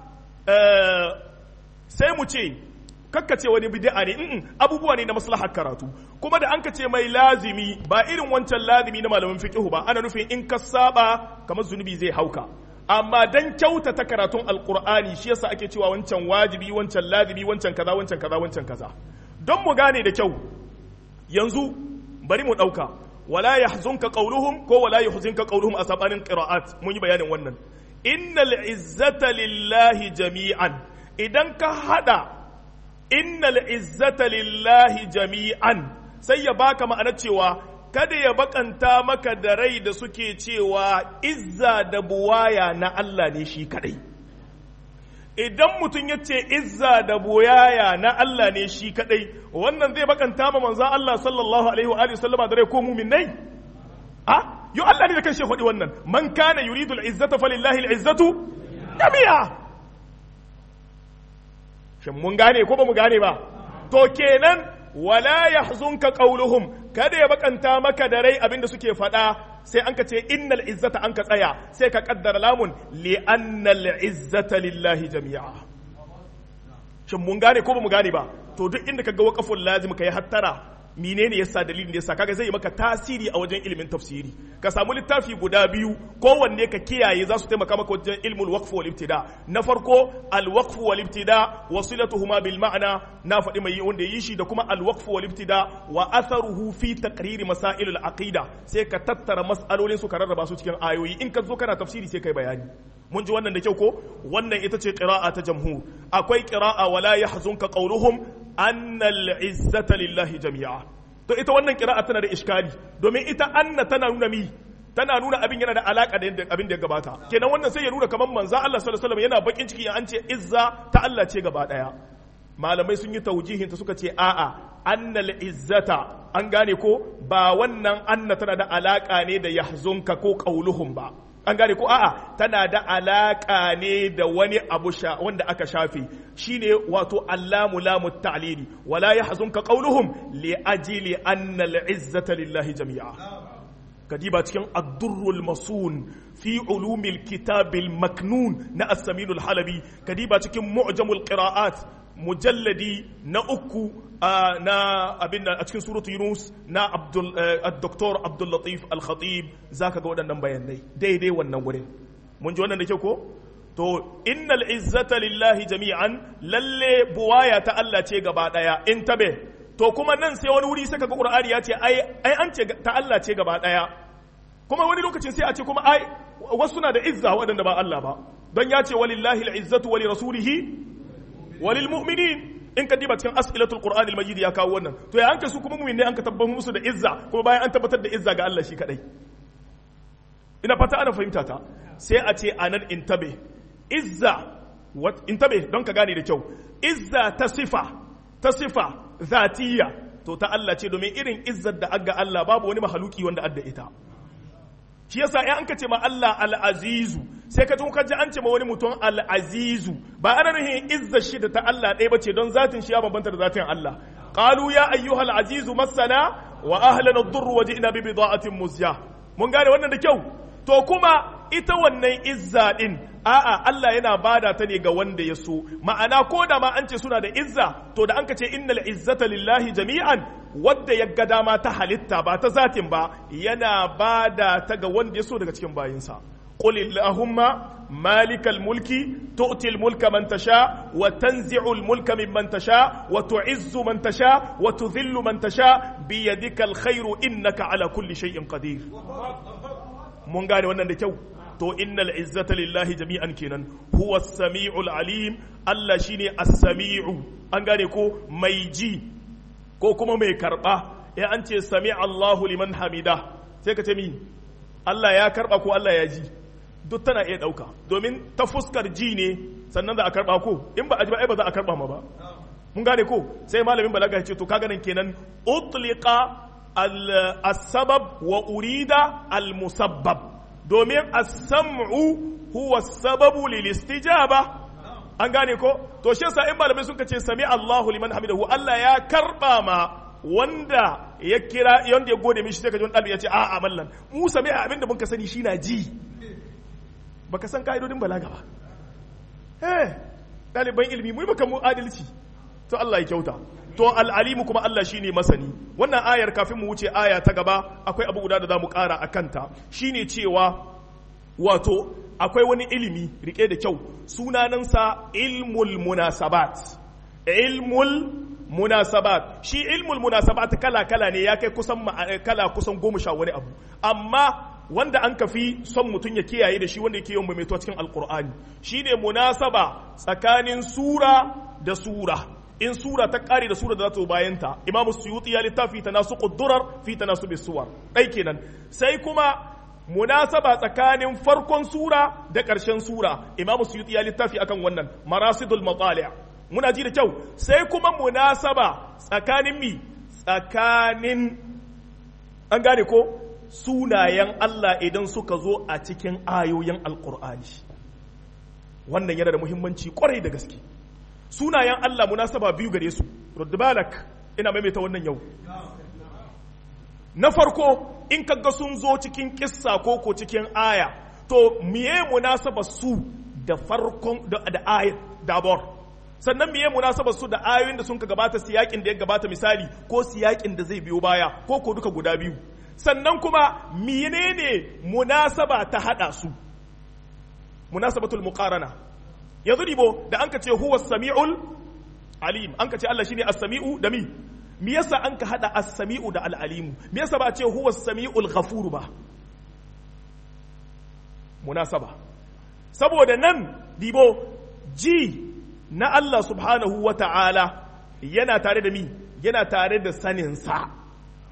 sai mu ce kakkace wani bid'a ne abubuwa ne na maslahar karatu kuma da an ka ce mai lazimi ba irin wancan lazimi na malamin fiqh ba ana nufin in ka saba kamar zunubi zai hauka amma dan kyautata karatun alqur'ani shi yasa ake cewa wancan wajibi wancan lazimi wancan kaza wancan kaza wancan kaza don mu gane da kyau yanzu bari mu dauka wala yahzunka qawluhum ko wala yahzunka qawluhum a sabanin qira'at mun yi bayanin wannan innal izzata lillahi jami'an idan ka hada innal izzata lillahi jami'an sai ya baka ma'ana cewa kada ya bakanta maka da rai da suke cewa izza da buwaya na Allah ne shi kadai idan mutum ya ce izza da buwaya na Allah ne shi kadai wannan zai bakanta ma manzon Allah sallallahu alaihi wa alihi sallama da rai ko mu'minai a yo Allah ne da kanshi faɗi wannan man kana yuridu al-izzata falillahi al-izzatu jami'a shin mun gane ko ba mu gane ba to kenan wala yahzunka qawluhum kada ya bakanta maka da rai abinda suke faɗa sai an ka ce innal izzata an ka tsaya sai ka kaddara lamun li annal izzata lillahi jami'a shin mun gane ko ba mu gane ba to duk inda kaga waqaful lazim kai hattara menene yasa dalilin da yasa kaga zai maka tasiri a wajen ilimin tafsiri ka samu littafi guda biyu kowanne ka kiyaye za su taimaka maka wajen ilmul waqf wal ibtida na farko al waqf wal ibtida wasilatuhuma bil ma'na na faɗi mai wanda yi shi da kuma al waqf wal ibtida wa atharuhu fi taqrir masail al aqida sai ka tattara mas'alolin su ka rarraba su cikin ayoyi in ka zo kana tafsiri sai kai bayani mun ji wannan da kyau ko wannan ita ce qira'a ta jamhur akwai qira'a wala yahzunka qawluhum annal izzata lillahi jami'a to ita wannan qira'a tana da iskali domin ita anna tana nuna mi tana nuna abin yana da alaka da abin da ya gabata kenan wannan sai ya nuna kamar manzo Allah sallallahu alaihi wasallam yana bakin ciki an ce izza ta Allah ce gaba daya malamai sun yi taujihin ta suka ce a'a annal izzata an gane ko ba wannan anna tana da alaka ne da yahzunka ko qauluhum ba an gane ko a'a tana da alaka ne da wani abu sha wanda aka shafe shine wato allamu lamu ta'lili wala yahzunka qauluhum li ajli anna al-izzata lillahi jami'a kadiba cikin ad-durrul masun fi ulumil kitabil maknun na as-samin al-halabi kadiba cikin mu'jamul qira'at mujalladi na uku na abin a cikin suratu Yunus na Abdul Dr. Abdul Latif Al-Khatib zaka ga waɗannan bayanai daidai wannan gurin mun ji wannan da ke ko to innal izzata lillahi jami'an lalle buwaya ta Allah ce gaba daya in tabe to kuma nan sai wani wuri saka ga Qur'ani ya ce ai ai an ce ta Allah ce gaba daya kuma wani lokacin sai a ce kuma ai wasu na da izza waɗanda ba Allah ba don ya ce walillahi al-izzatu wa li rasulihi walil mu'minin in ka diba cikin as'ilatul qur'an al-majid ya kawo wannan to ya anka su kuma mu'min ne an ka tabbatar musu da izza kuma bayan an tabbatar da izza ga Allah shi kadai ina fata ana fahimta ta sai a ce anan intabe izza what intabe don ka gane da kyau izza ta sifa ta sifa zatiyya to ta Allah ce domin irin izzar da aga Allah babu wani mahaluki wanda adda ita shi yasa in an ka ce ma Allah al-azizu sai ka ji ka ji an ce ma wani mutum al-azizu ba ana nufin izzar shi da ta Allah ɗaya bace don zatin shi ya bambanta da zatin Allah qalu ya ayyuhal azizu massana wa ahlana ad-durr wa ji'na bi bida'atin muzja mun gane wannan da kyau to kuma ita wannan izza din a'a Allah yana bada ta ne ga wanda ya so ma'ana ko da ma an ce suna da izza to da an ka ce innal izzata lillahi jami'an wadda ya ga dama ta halitta ba ta zatin ba yana bada ta ga wanda ya so daga cikin bayinsa qul illahumma malikal mulki tu'til mulka man tasha wa tanzi'ul mulka mimman tasha wa tu'izzu man tasha wa tudhillu man tasha bi yadikal khairu innaka ala kulli shay'in qadir mun gane wannan da kyau to innal izzata lillahi jami'an kenan huwa as-sami'ul alim Allah shine as-sami'u an gane ko mai ji ko kuma mai karba ya an ce sami'a Allahu liman hamida sai ka ce mi Allah ya karba ko Allah ya ji duk tana iya dauka domin ta fuskar ji ne sannan za a karba ko in ba a ji ba ai ba za a karba ma ba mun gane ko sai malamin balaga ya ce to kaga nan kenan utliqa al-sabab wa urida al-musabbab domin as-sam'u huwa as-sababu lil istijaba an gane ko to shi yasa in malamai suka ce sami Allahu liman hamidahu Allah ya karba ma wanda ya kira yanda ya gode mishi sai ka ji wani dalbi ya ce a'a mallan mu sami abinda mun ka sani shi na ji baka san kaidodin balaga ba eh daliban ilimi mu baka mu adalci to Allah ya kyauta to al'alimu kuma Allah shine masani wannan ayar kafin mu wuce aya ta gaba akwai abu guda da za mu ƙara a kanta shine cewa wato akwai wani ilimi rike da kyau sunanansa ilmul munasabat ilmul munasabat shi ilmul munasabat kala kala ne ya kai kusan kala kusan goma sha wani abu amma wanda an kafi son mutum ya kiyaye da shi wanda yake yawan maimaituwa cikin alkur'ani shine munasaba tsakanin sura da sura in sura ta kare da sura da za ta bayanta imamu suyuti ya littafi tanasuqud durar fi tanasubis suwar dai kenan sai kuma munasaba tsakanin farkon sura da ƙarshen sura imamu suyuti ya littafi akan wannan marasidul matali' muna ji da kyau sai kuma munasaba tsakanin mi tsakanin an gane ko sunayen Allah idan suka zo a cikin ayoyin alqur'ani wannan yana da muhimmanci kwarai da gaske sunayen Allah munasaba biyu gare su rudbalak ina maimaita wannan yau na farko in kaga sun zo cikin kissa ko ko cikin aya to miye munasaba su da farkon da, da ayat dabor sannan miye munasaba su da ayoyin da sun ka gabata siyakin da ya gabata misali ko siyakin da zai biyo baya ko ko duka guda biyu sannan kuma menene munasaba ta hada su munasabatul muqarana yanzu dibo da an ka ce huwa sami'ul alim an ka ce Allah shine as-sami'u da mi me yasa an ka hada as-sami'u da al-alimu me yasa ba ce huwa as-sami'ul ghafur ba munasaba saboda nan dibo ji na Allah subhanahu wa ta'ala yana tare da mi yana tare da sanin sa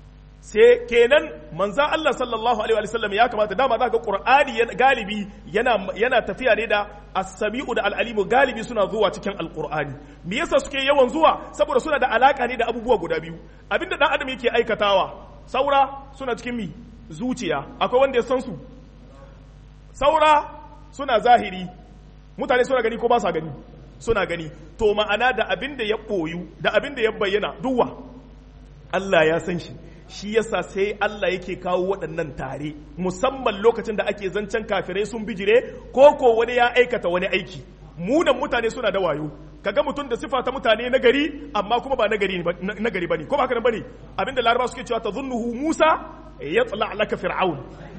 sai kenan manzan Allah sallallahu alaihi wa sallam ya kamata dama za ka Qur'ani galibi yana yana tafiya ne da as-sami'u da al-alimu galibi suna zuwa cikin al-Qur'ani me yasa suke yawan zuwa saboda suna da alaka ne da abubuwa guda biyu abinda dan adam yake aikatawa saura suna cikin mi zuciya akwai wanda ya san su saura suna zahiri mutane suna gani ko ba sa gani suna gani to ma'ana da abinda ya boyu da abinda ya bayyana duwa Allah ya san shi shi yasa sai Allah yake kawo waɗannan tare musamman lokacin da ake zancen kafirai sun bijire ko ko wani ya aikata wani aiki munan mutane suna da wayo kaga mutum da sifa ta mutane na gari amma kuma ba na gari na gari bane ko ba haka bane abinda laraba suke cewa tazunnuhu Musa yatla laka fir'aun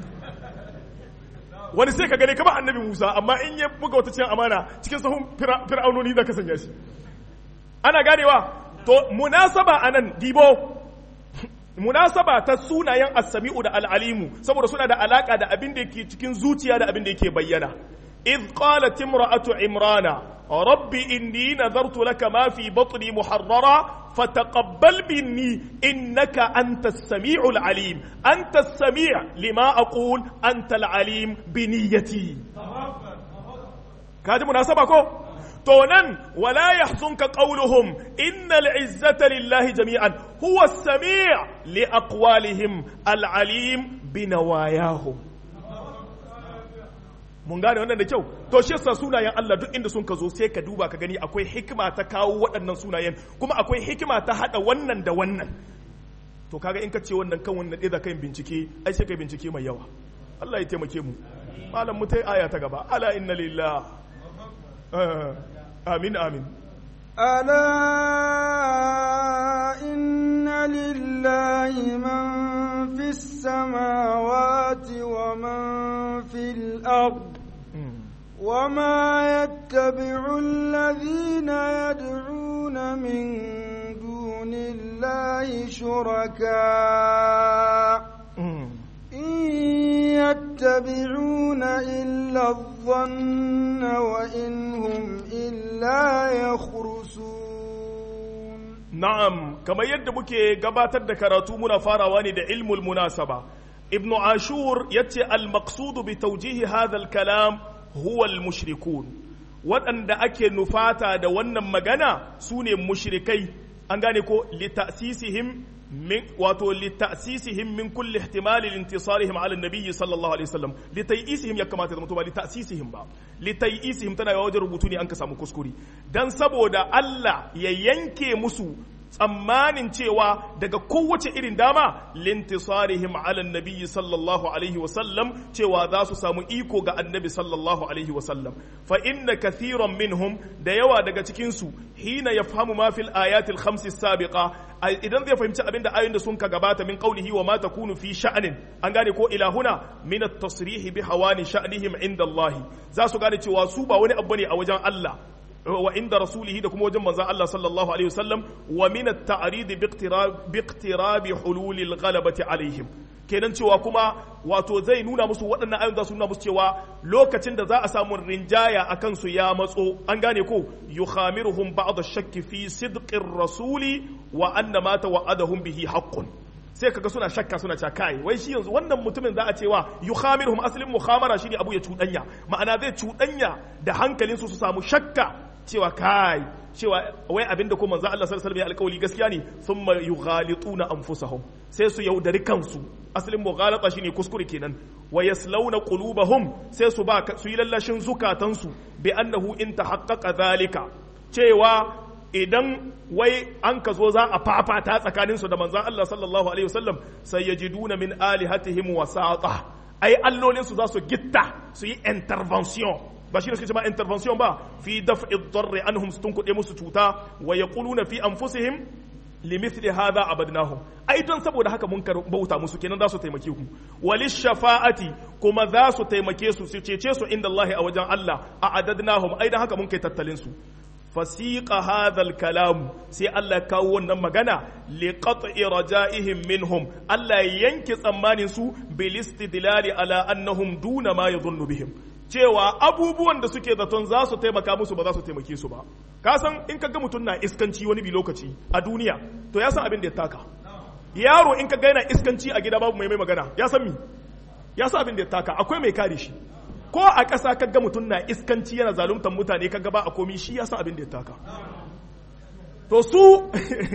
wani sai ka gane kama annabi Musa amma in ya buga wata cin amana cikin sahun fir'aunoni zaka sanya shi ana ganewa to munasaba anan dibo munasaba ta sunayen as-sami'u da al-alimu saboda suna da alaka da abin da yake cikin zuciya da abin da yake bayyana id qalat imra'atu imrana rabbi inni nadartu laka ma fi batni muharrara fataqabbal minni innaka antas sami'ul alim antas sami' lima aqul antal alim bi niyyati kaji munasaba ko to nan wala yahzunka qawluhum innal izzata lillahi jami'an huwa as-sami' li aqwalihim al-alim bi nawayahum mun gane wannan da kyau to shi yasa sunayen Allah duk inda sun ka zo sai ka duba ka gani akwai hikima ta kawo waɗannan sunayen kuma akwai hikima ta hada wannan da wannan to kaga in ka ce wannan kan wannan da kai bincike ai sai kai bincike mai yawa Allah ya taimake mu malam mu tai aya ta gaba ala inna lillahi آمين آمين ألا إن لله من في السماوات ومن في الأرض وما يتبع الذين يدعون من دون الله شركاء يتبعون إلا الظن وإن هم إلا يخرسون نعم كما يدبك قبات الدكاراتو منافارة واني دا علم المناسبة ابن عاشور يتي المقصود بتوجيه هذا الكلام هو المشركون وأن دا أكي نفاتا دا ونن مغانا سوني مشركي أنغانيكو لتأسيسهم من واتو لتأسيسهم من كل احتمال لانتصارهم على النبي صلى الله عليه وسلم لتيئيسهم يا كما تزمتوا لتأسيسهم با لتيئيسهم تنا يوجد ربطوني أنك سامو كسكوري دان سبودا الله يينكي مسو tsammanin cewa daga kowace irin dama lintisarihim ala nabi sallallahu alaihi wasallam cewa za su samu iko ga annabi sallallahu alaihi wasallam fa inna kathiran minhum da yawa daga cikin su hina yafhamu ma fil ayatil khams as-sabiqa idan zai fahimci abinda ayoyin da sun ka gabata min qawlihi wa ma takunu fi sha'nin an gane ko ilahuna min at-tasrih bi hawani sha'nihim inda Allah za su gane cewa su ba wani abu ne a wajen Allah wa inda rasulihi da kuma wajen manzon Allah sallallahu alaihi wasallam wa min at-ta'rid bi iqtirab hulul al-ghalabati alaihim kenan cewa kuma wato zai nuna musu waɗannan ayoyin za su nuna musu cewa lokacin da za a samu rinjaya akan su ya matso an gane ko yukhamiruhum ba'd ash-shakki fi sidqi ar-rasuli wa anna ma tawa'adahum bihi haqqun sai kaga suna shakka suna cewa kai wai shi yanzu wannan mutumin za a cewa yukhamiruhum aslin mukhamara shine abu ya cudanya ma'ana zai cudanya da hankalin su su samu shakka cewa kai cewa wai abinda ko manzo Allah sallallahu alaihi wasallam ya alƙawli gaskiya ne thumma yughalituna anfusahum sai su yaudari kansu asalin mughalata shine kuskure kenan wa yaslawna qulubahum sai su ba su yi lallashin zukatansu bi annahu in tahaqqaqa zalika cewa idan wai an ka zo za a fafata tsakanin su da manzo Allah sallallahu alaihi wasallam sayajiduna min alihatihim wasata ai allolin su za su gitta su yi intervention ba shi ne suke cewa intervention ba fi daf'i ad-darr anhum tunkude musu cuta wa yaquluna fi anfusihim limithli hadha abadnahum ai don saboda haka mun bauta musu kenan za su taimake ku walish shafa'ati kuma za su taimake su su cece su inda Allah a wajen Allah a adadnahum ai dan haka mun kai tattalin su fasiqa hadha al-kalam sai Allah kawo wannan magana li qat'i raja'ihim minhum Allah yanke tsammanin su bil istidlali ala annahum duna ma yadhunnu bihim cewa abubuwan da suke zaton za su taimaka musu ba za su taimake su ba ka san in ka ga mutum na iskanci wani bi lokaci a duniya to ya san abin da ya taka yaro in ka gaina iskanci a gida babu mai mai magana ya san mi ya san abin da ya taka akwai mai kare shi ko a ƙasa kaga mutum na iskanci yana zaluntar mutane kaga ba a komi shi ya san abin da ya taka to su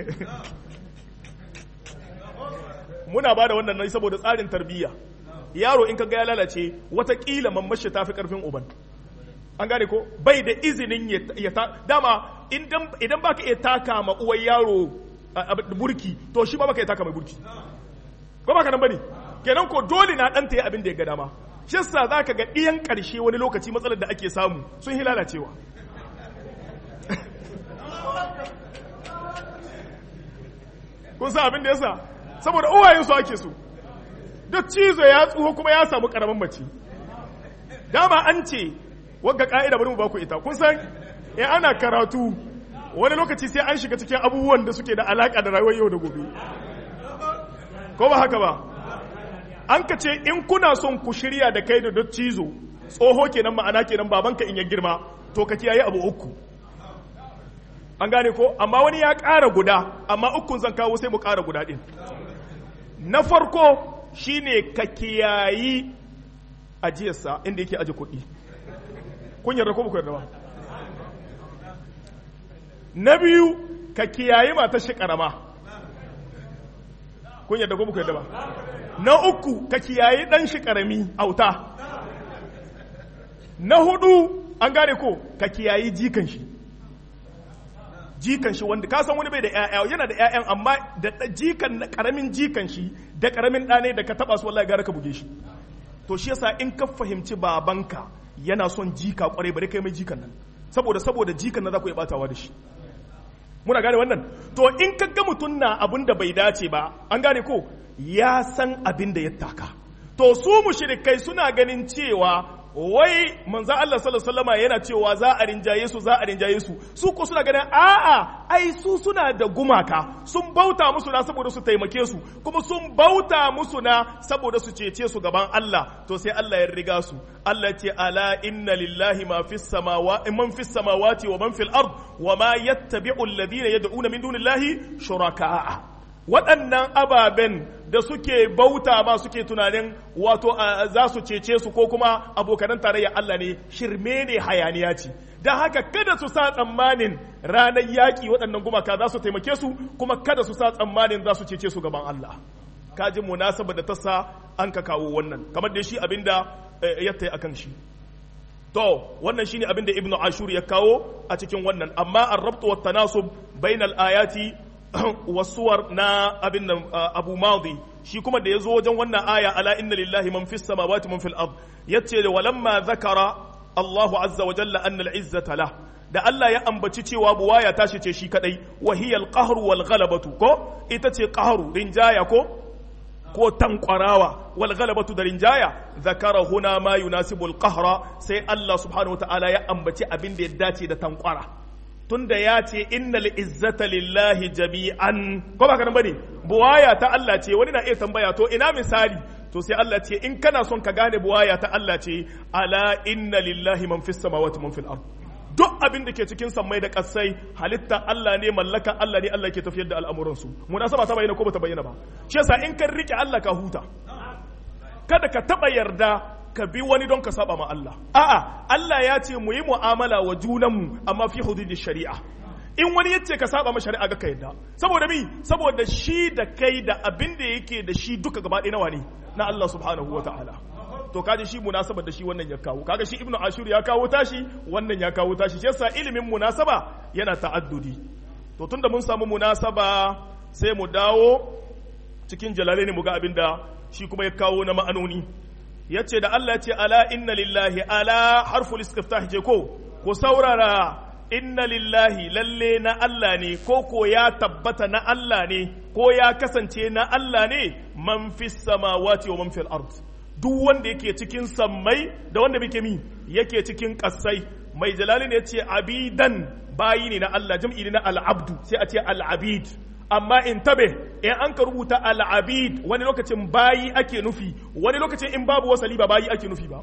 muna ba da wannan nan saboda tsarin tarbiyya yaro in kaga ya lalace watakila mamashi tafi karfin uban an gane ko bai da izinin ya ta dama idan baka iya taka ma uwar yaro burki to shi ma baka iya taka mai burki ko baka nan bane kenan ko dole na ɗanta ya abin da ya ga dama shi yasa zaka ga ɗiyan ƙarshe wani lokaci matsalar da ake samu sun hi lalacewa kun san abin da yasa saboda uwayen su ake so duk cizo ya tsuho kuma ya samu karamin mace dama an ce wagga ka'ida bari mu ba ku ita kun san in ana karatu wani lokaci sai an shiga cikin abubuwan da suke da alaka da rayuwar yau da gobe ko ba haka ba an ka ce in kuna son ku shirya da kai da duk cizo tsoho kenan ma'ana kenan babanka in ya girma to ka kiyaye abu uku an gane ko amma wani ya ƙara guda amma ukun zan kawo sai mu ƙara guda ɗin na farko shine ka kiyayi ajiyarsa inda yake aje kuɗi kun yarda ko ba yarda ba na biyu ka kiyayi matar shi ƙarama kun yarda ko ba yarda ba na uku ka kiyayi ɗan shi ƙarami auta na hudu an gane ko ka kiyayi jikan shi jikan shi wanda ka san wani bai da ƴaƴa yana da ƴaƴan amma da jikan karamin jikan shi da karamin ɗane da ka taba su wallahi gara ka buge shi to shi yasa in ka fahimci babanka yana son jika kwarai bare kai mai jikan nan saboda saboda jikan nan za ku yi batawa da shi muna gane wannan to in ka ga mutum na abin da bai dace ba an gane ko ya san abin da ya taka to su mushrikai suna ganin cewa wai manzo Allah sallallahu alaihi wasallam yana cewa za a rinjaye su za a rinjaye su su ko suna ganin a'a ai su suna da gumaka sun bauta musu na saboda su taimake su kuma sun bauta musu na saboda su cece su gaban Allah to sai Allah ya riga su Allah ce ala inna lillahi ma fis samawati man fis samawati wa man fil ard wa ma yattabi'u alladhina yad'una min dunillahi shuraka'a waɗannan ababen da suke bauta ma suke tunanin wato za su cece su ko kuma abokanan tarayya Allah ne shirme ne hayaniya ce don haka kada su sa tsammanin ranar yaƙi waɗannan gumaka za su taimake su kuma kada su sa tsammanin za su cece su gaban Allah kajin munasaba da ta sa an ka kawo wannan kamar da shi abinda ya tayi akan shi to wannan shine abinda ibnu ashur ya kawo a cikin wannan amma ar-rabt wa tanasub bainal ayati wasuwar na abin nan abu madi shi kuma da ya zo wajen wannan aya ala inna lillahi man fis samawati man fil ard yace da walamma zakara Allahu azza wa jalla anna al-izzata la da Allah ya ambaci cewa buwaya tashi ce shi kadai wa hiya al-qahru wal ghalabatu ko ita ce qahru rinjaya ko ko tankwarawa wal ghalabatu da rinjaya zakara huna ma yunasibu al-qahra sai Allah subhanahu wa ta'ala ya ambaci abin da ya dace da tankwara tunda ya ce innal izzata lillahi jami'an ko ba kana bane buwaya ta Allah ce wani na iya tambaya to ina misali to sai Allah ce in kana son ka gane buwaya ta Allah ce ala inna lillahi man fis samawati man fil ard duk abin da ke cikin sammai da kasai halitta Allah ne mallaka Allah ne Allah ke tafiyar da al'amuran su munasaba ta bayyana ko ba ta bayyana ba shi yasa in kan rike Allah ka huta kada ka taba yarda ka bi wani don ka saba ma Allah a'a Allah ya ce mu yi mu'amala wa junanmu amma fi hududi shari'a in wani yace ka saba ma shari'a ga ka yadda saboda mi saboda shi da kai da abin da yake da shi duka gaba ɗaya nawa ne na Allah subhanahu wata'ala to kaji shi munasabar da shi wannan ya kawo kaga shi ibnu ashur ya kawo tashi wannan ya kawo tashi shi yasa ilimin munasaba yana ta'addudi to tunda mun samu munasaba sai mu dawo cikin jalalaini mu ga abin da shi kuma ya kawo na ma'anoni yace da Allah ya ce ala inna lillahi ala harful istiftah je ko ko saurara inna lillahi lalle na Allah ne ko ko ya tabbata na Allah ne ko ya kasance na Allah ne man fis samawati wa man fil ard duk wanda yake cikin sammai da wanda muke mi yake cikin kasai mai jalali ne yace abidan bayi ne na Allah jam'i ne na al-abdu sai a ce al-abid amma in tabe in an ka rubuta al'abid wani lokacin bayi ake nufi wani lokacin in babu wasali ba bayi ake nufi ba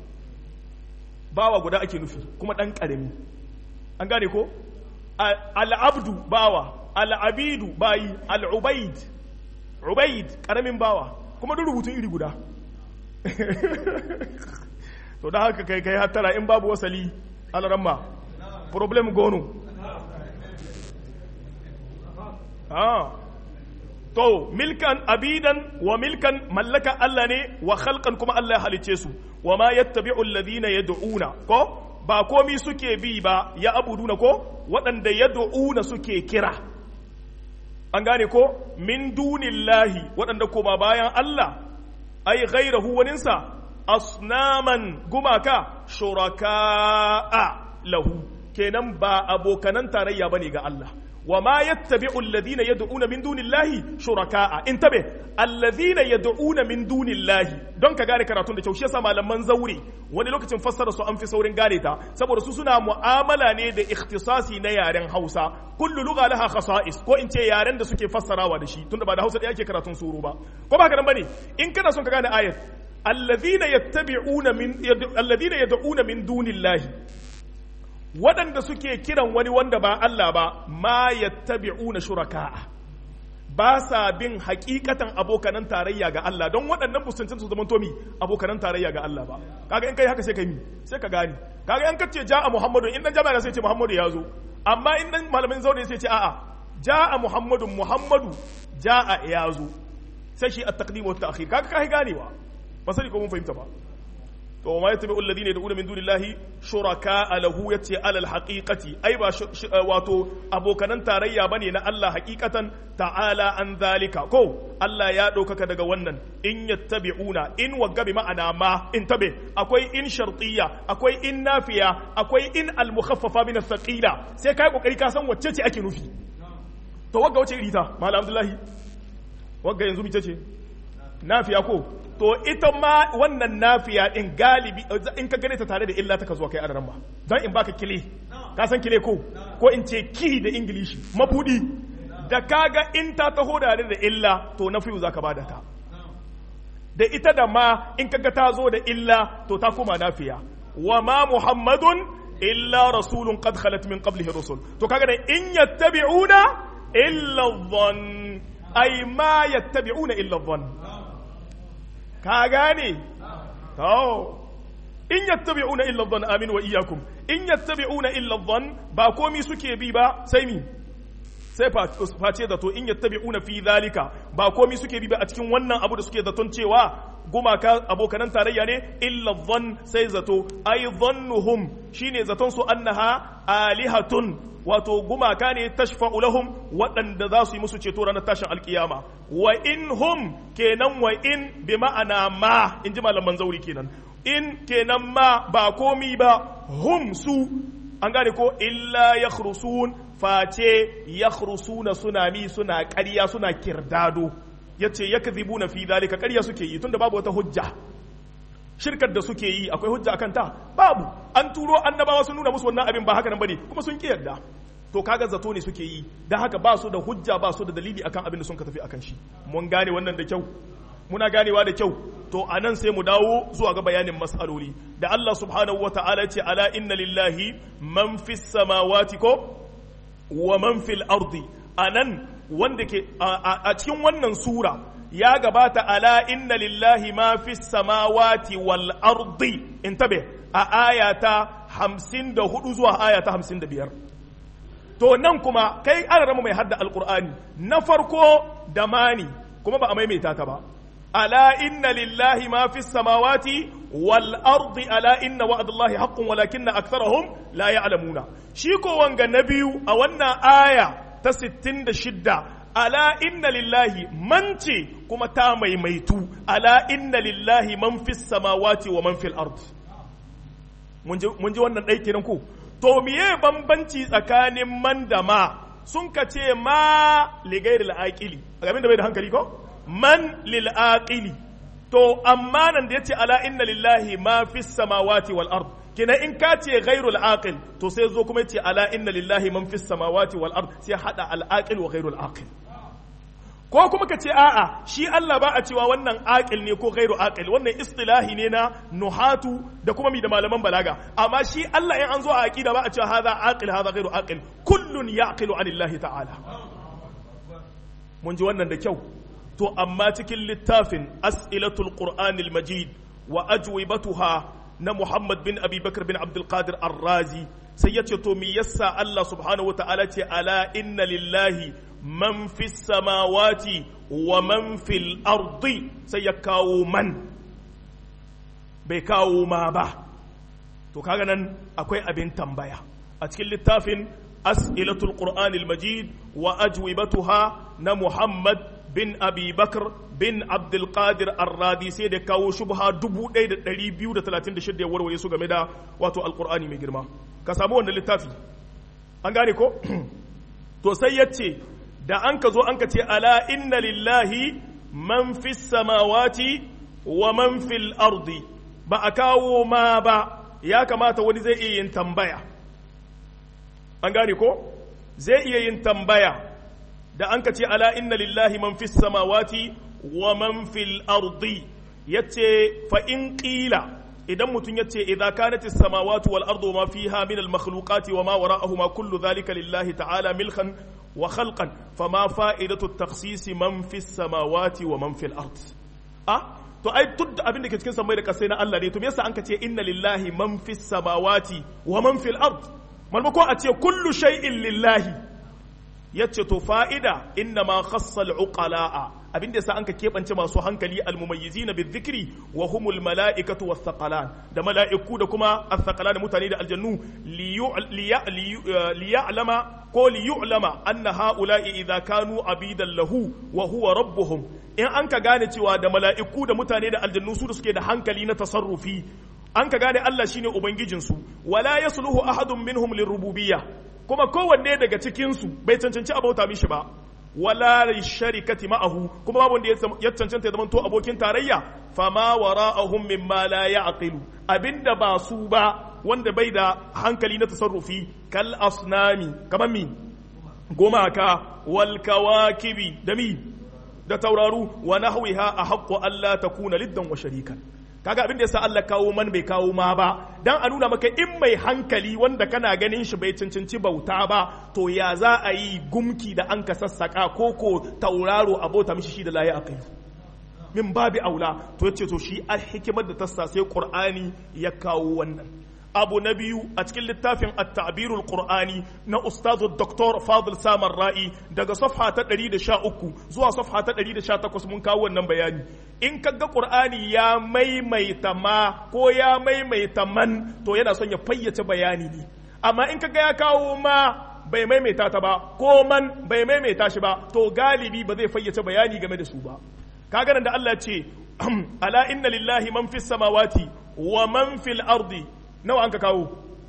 bawa guda ake nufi kuma ɗan ƙarami an gane ko al'abdu bawa al'abidu bayi al'ubaid ubaid karamin bawa kuma duk rubutun iri guda to da haka kai kai hattara in babu wasali alaramma problem gono ah to milkan abidan wa milkan mallaka Allah ne wa khalqan kuma Allah ya halice su wa ma yattabi'u alladhina yad'una ko ba komi suke bi ba ya abuduna ko waɗanda yad'una suke kira an gane ko min dunillahi waɗanda koma bayan Allah ai ghairahu waninsa asnaman gumaka shuraka'a lahu kenan ba abokanan tarayya bane ga Allah wa ma yattabi'u alladhina yad'una min dunillahi shuraka'a intabe alladhina yad'una min dunillahi don ka gane karatun da kyau shi yasa malaman zauri wani lokacin fassara su an fi saurin gane ta saboda su suna mu'amala ne da ikhtisasi na yaren Hausa kullu lugha laha khasa'is ko in ce yaren da suke fassarawa da shi tunda ba da Hausa da yake karatun suru ba ko ba ka nan bane in kana son ka gane ayat alladhina yattabi'una min alladhina yad'una min dunillahi waɗanda suke kiran wani wanda ba Allah ba ma yattabi'una shuraka'a ba sa bin hakikatan abokanan tarayya ga Allah don waɗannan busancin su zaman tomi abokanan tarayya ga Allah ba kaga in kai haka sai kai mi sai ka gani kaga in kace ja'a Muhammadu in dan jama'a sai ce Muhammadu ya zo amma in dan malamin zaune sai ce a'a ja'a Muhammadu Muhammadu ja'a ya zo sai shi at-taqdim wa at-ta'khir kaga kai ganewa ba sai ko mun fahimta ba to ma yattabi'u alladhina yad'una min dunillahi shuraka'a lahu yace alal haqiqati ai ba wato abokanan tarayya bane na Allah haqiqatan ta'ala an zalika ko Allah ya ɗaukaka daga wannan in yattabi'una in wagga bi ma'ana ma in tabe akwai in shartiyya akwai in nafiya akwai in al-mukhaffafa min ath-thaqila sai kai kokari ka san wacce ce ake nufi to wagga wace iri ta malam Abdullahi wagga yanzu mice ce nafiya ko to ita ma wannan nafiya din galibi in ka gane ta tare da illa ta ka zuwa kai adaran ba don in baka kile ka san kile ko ko in ce ki da ingilishi mabudi da kaga in ta taho da da illa to nafiyu zaka bada ta da ita da ma in kaga ta zo da illa to ta koma nafiya wa ma muhammadun illa rasulun qad khalat min qablihi rusul to kaga da in yattabi'una illa dhann ay ma yattabi'una illa dhann ka gane to in yattabi'una illa dhann amin wa iyyakum in yattabi'una illa dhann ba komi suke bi ba sai mi sai face da to in yattabi'una fi zalika ba komi suke bi ba a cikin wannan abu da suke zaton cewa gumaka abokanan tarayya ne illa dhann sai zato ay dhannuhum shine zaton su annaha alihatun wato gumaka ne tashfa'u lahum waɗanda za su yi musu ceto ranar tashin alkiyama wa in hum kenan wa in bi ma'ana ma in ji malaman zauri kenan in kenan ma ba komi ba hum su an gane ko illa yakhrusun face yakhrusuna suna mi suna ƙarya suna kirdado yace yakdhibuna fi dhalika ƙarya suke yi tunda babu wata hujja shirkar da suke yi akwai hujja akan ta babu an turo annabawa sun nuna musu wannan abin ba haka nan bane kuma sun ki yarda to kaga zato ne suke yi dan haka ba su da hujja ba su da dalili akan abin da sun ka tafi akan shi mun gane wannan da kyau muna ganewa da kyau to anan sai mu dawo zuwa ga bayanin mas'aloli da Allah subhanahu wataala ya ce ala inna lillahi man fis samawati ko wa man fil ardi anan wanda ke a cikin wannan sura ya gabata ala inna lillahi ma fi samawati wal ardi intabe a ayata hamsin da hudu zuwa ayata hamsin da biyar to nan kuma kai an rama mai hadda alqur'ani na farko da mani kuma ba a maimaita ta ba ala inna lillahi ma fi samawati wal ardi ala inna wa'dallahi haqqun walakinna aktharahum la ya'lamuna shi ko wanga na biyu a wannan aya ta sittin da shidda ala inna lillahi man ce kuma ta maimaitu ala inna lillahi man fis samawati wa man fil ard mun ji wannan ɗai kenan ku to miye bambanci tsakanin man da ma sun ka ce ma li ghairil aqili abin da bai da hankali ko man lil aqili to amma nan da yace ala inna lillahi ma fis samawati wal ard kina in ka ce ghairul aqil to sai zo kuma yace ala inna lillahi man fis samawati wal ard sai hada al aqil wa ghairul aqil ko kuma ka ce a'a shi Allah ba a cewa wannan aqil ne ko ghairu aqil wannan istilahi ne na nuhatu da kuma mi da malaman balaga amma shi Allah in an zo a aqida ba a cewa hadha aqil hadha ghairu aqil kullun yaqilu anillahi ta'ala mun ji wannan da kyau to amma cikin littafin as'ilatul qur'anil majid wa ajwibatuha na Muhammad bin Abi Bakr bin Abdul Qadir Ar-Razi sai ya ce to mi yassa Allah subhanahu wataala ce ala inna lillahi man fis samawati wa man fil ardi sai ya kawo man bai kawo ma ba to kaga nan akwai abin tambaya a cikin littafin as'ilatul qur'anil majid wa ajwibatuha na Muhammad bin Abi Bakr bin Abdul Qadir Ar-Radi sai da kawo shubha dubu ɗaya da ɗari biyu da talatin da shida ya warware su game da wato alqur'ani mai girma ka samu wannan littafi an gane ko to sai yace da an ka zo an ka ce ala inna lillahi man fis samawati wa man fil ardi ba a kawo ma ba ya kamata wani zai iya yin tambaya an gane ko zai iya yin tambaya da an ka ce ala inna lillahi man fis samawati wa man fil ardi yace fa in qila idan mutum yace idza kanat as samawati wal ardu ma fiha min al makhluqati wa ma wara'ahuma kullu dhalika lillahi ta'ala milkan wa khalqan fama fa'idatu at takhsis man fis samawati wa man fil ard ah to ai duk abin da ke cikin samai da kasai na Allah ne to me yasa an ka ce inna lillahi man fis samawati wa man fil ard malmako a ce kullu shay'in lillahi yace to fa'ida inna ma khassa al-uqala'a abinda yasa anka kebance masu hankali al-mumayyizina bizikri wa humul mala'ikatu was-thaqalan da mala'iku da kuma as-thaqalan mutane da aljannu li ya'lama ko li yu'lama anna ha'ula'i idza kanu abidan lahu wa huwa rabbuhum in anka gane cewa da mala'iku da mutane da aljannu su da suke da hankali na tasarrufi an ka gane Allah shine ubangijinsu wala yasluhu ahadun minhum lirububiyyah kuma kowanne daga cikinsu bai cancanci abauta mishi ba wala sharikati ma'ahu kuma babu wanda ya cancanta ya zama to abokin tarayya fama wara'ahum mimma la ya'qilu abinda ba su ba wanda bai da hankali na tasarrufi kal asnami kaman mi gumaka wal kawakibi da mi da tauraru wa nahwiha ahaqqu alla takuna liddan wa sharikan kaga abin da yasa Allah kawo man bai kawo ma ba dan a nuna maka in mai hankali wanda kana ganin shi bai cancanci bauta ba to ya za a yi gumki da an ka sassaka koko tauraro abota mishi shi da layi akai min babi aula to yace to shi al hikimar da ta sa sai Qur'ani ya kawo wannan abu na biyu a cikin littafin at-ta'birul qur'ani na ustazu Doktor Fadil Samar Ra'i daga safha ta ɗari da sha uku zuwa safha ta ɗari da sha takwas mun kawo wannan bayani in kaga Qur'ani ya maimaita ma ko ya maimaita man to yana son ya fayyace bayani ne amma in kaga ya kawo ma bai maimaita ta ba ko man bai maimaita shi ba to galibi ba zai fayyace bayani game da su ba kaga nan da Allah ya ce ala inna lillahi man fis samawati wa man fil ardi nawa an ka kawo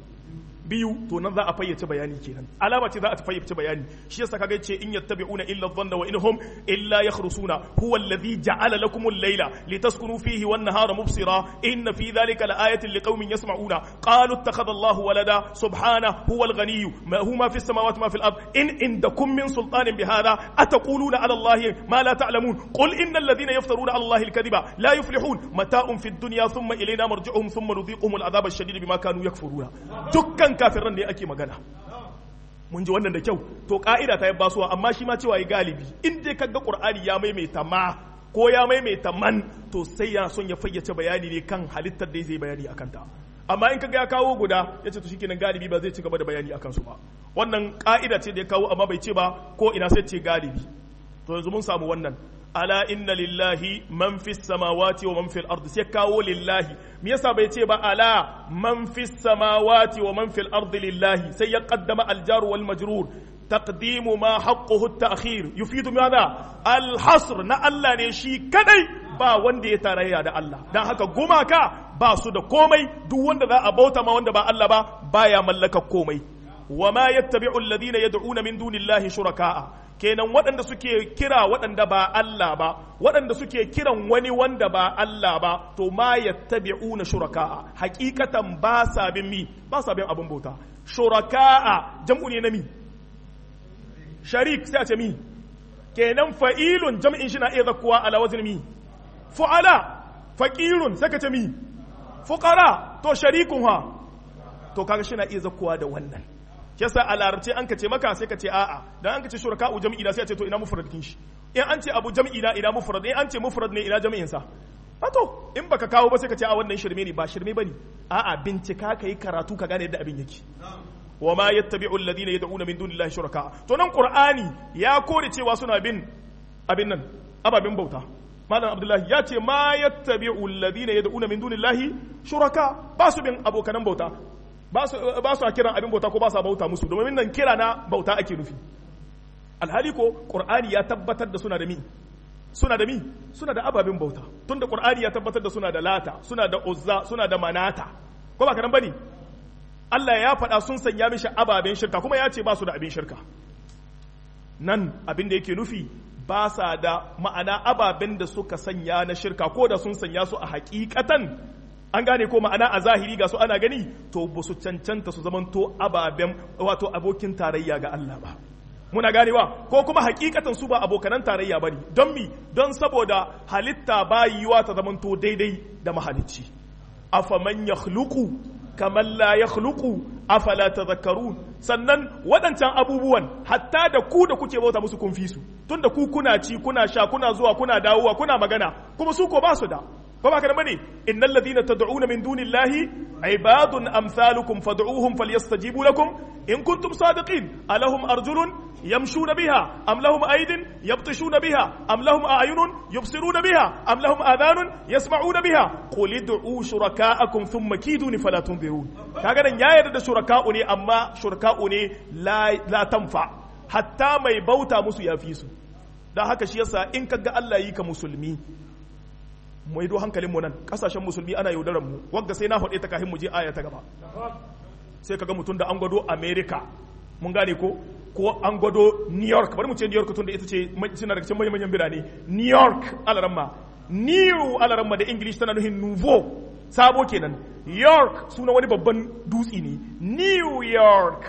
biyu to nan za a fayyace bayani kenan alama ce za a fayyace bayani shi yasa kaga yace in yattabi'una illa dhanna wa inhum illa yakhrusuna huwa alladhi ja'ala lakum al-layla litaskunu fihi wan-nahara mubsira inna fi dhalika laayatin liqaumin yasma'una qalu ittakhadha Allahu walada subhanahu huwa al-ghaniy ma huma fi as-samawati ma fi al-ard in indakum min sultanin bihadha ataquluna 'ala Allahi ma la ta'lamun qul innal ladhina yaftaruna 'ala Allahi al-kadhiba la yuflihun mata'un fi ad-dunya thumma ilayna marji'uhum thumma nudhiquhum al-'adhaba ash-shadid bima kanu yakfuruna dukkan kafiran ne ake magana mun ji wannan da kyau to ka'ida ta yi basuwa amma shi ma cewa yi galibi in dai kaga Qur'ani ya maimaita ma ko ya maimaita man to sai ya son ya fayyace bayani ne kan halittar da zai bayani akan ta amma in kaga ya kawo guda yace to shikenan galibi ba zai ci gaba da bayani akan su ba wannan ka'ida ce da ya kawo amma bai ce ba ko ina sai ce galibi to yanzu mun samu wannan ala inna lillahi man fis samawati wa man fil ardi sai kawo lillahi me yasa bai ce ba ala man fis samawati wa man fil ardi lillahi sai ya qaddama al jar wal majrur taqdimu ma haqquhu at ta'khir yufidu madha al hasr na Allah ne shi kadai ba wanda ya tarayya da Allah dan haka gumaka ba su da komai duk wanda za a bauta ma wanda ba Allah ba baya mallaka komai wama yattabi'u alladhina yad'una min dunillahi shuraka'a kenan waɗanda suke kira waɗanda ba Allah ba waɗanda suke kiran wani wanda ba Allah ba to ma yattabi'una shuraka'a hakikatan ba sa bin mi ba sa bin abin bauta shuraka'a jam'u ne na mi sharik sai a ce mi kenan fa'ilun jam'in shi na iya zakkuwa ala wazn mi fu'ala faqirun sai ka ce mi fuqara to sharikun ha to kaga shi na iya zakkuwa da wannan yasa a larabci an ka ce maka sai ka ce a'a dan an ka ce shuraka u jami'i da sai a ce to ina mufradin shi in an ce abu jam'i na ina mufrad in an ce mufrad ne ina jami'in sa to in baka kawo ba sai ka ce a wannan shirme ne ba shirme bane a'a bincika kai karatu ka gane yadda abin yake wa ma yattabi'u alladhina yad'una min dunillahi shuraka to nan qur'ani ya kore cewa suna bin abin nan ababin bauta malam abdullahi ya ce ma yattabi'u alladhina yad'una min dunillahi shuraka ba su bin abokanan bauta ba su ba su kiran abin bauta ko ba su bauta musu domin nan kira na bauta ake nufi alhali ko qur'ani ya tabbatar da suna da mi suna da mi suna da ababin bauta tunda qur'ani ya tabbatar da suna da lata suna da uzza suna da manata ko ba kanan bane Allah ya faɗa sun sanya mishi ababen shirka kuma ya ce ba su da abin shirka nan abin da yake nufi ba sa da ma'ana ababen da suka sanya na shirka ko da sun sanya su a hakikatan an gane ko ma'ana a zahiri ga su ana gani to ba su cancanta su zamanto ababen wato abokin tarayya ga Allah ba muna ganewa ko kuma hakikatan su ba abokanan tarayya bane don mi don saboda halitta ba yiwa ta zamanto daidai da mahalicci afaman yakhluqu kaman la yakhluqu afala tadhakkarun sannan waɗancan abubuwan hatta da ku da kuke bauta musu kun fi su tunda ku kuna ci kuna sha kuna zuwa kuna dawowa kuna magana kuma su ko ba su da ko ba ka da bane innal ladina tad'una min dunillahi ibadun amsalukum fad'uuhum falyastajibu lakum in kuntum sadiqin alahum arjulun yamshuna biha am lahum aydin yabtishuna biha am lahum a'yunun yubsiruna biha am lahum adhanun yasma'una biha qul id'u shuraka'akum thumma kiduni fala tunzirun kaga dan ya yarda da shuraka'u ne amma shuraka'u ne la la tanfa hatta mai bauta musu yafi su dan haka shi yasa in kaga Allah yi ka musulmi mu yi do hankalin mu nan kasashen musulmi ana yaudaran mu wanda sai na faɗe ta kafin mu je aya ta gaba sai kaga mutum da an gwado America mun gane ko ko an gwado New York bari mu ce New York tun da ita ce suna daga cikin manyan birane New York alaramma new alaramma da English tana nuhin nouveau sabo kenan York suna wani babban dutse ne New York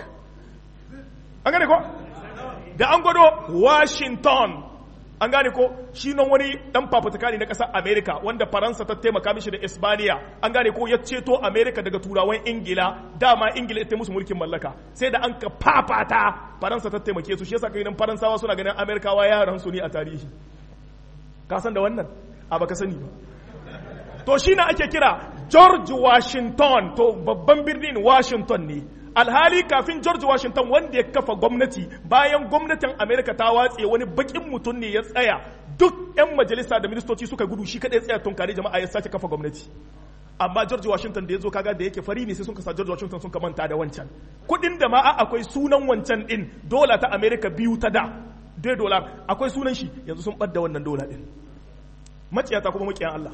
an gane ko da an gwado Washington an gane ko shi nan wani dan fafutuka ne na ƙasar America wanda Faransa ta taimaka mishi da Espaniya an gane ko ya ceto America daga turawan Ingila dama Ingila ita musu mulkin mallaka sai da an ka fafata Faransa ta taimake su shi yasa kai nan Faransawa suna ganin Amerikawa yaran su ne a tarihi ka san da wannan a baka sani ba to shi na ake kira George Washington to babban birnin Washington ne alhali kafin George Washington wanda ya kafa gwamnati bayan gwamnatin America ta watse wani bakin mutum ne ya tsaya duk yan majalisa da ministoci suka gudu shi kadai tsaya tunkare jama'a ya sace kafa gwamnati amma George Washington da ya zo kaga da yake fari ne sai sun kasa George Washington sun manta da wancan kudin da ma akwai sunan wancan din dola ta America biyu ta da dai dola akwai sunan shi yanzu sun bar da wannan dola din maciyata kuma makiyan Allah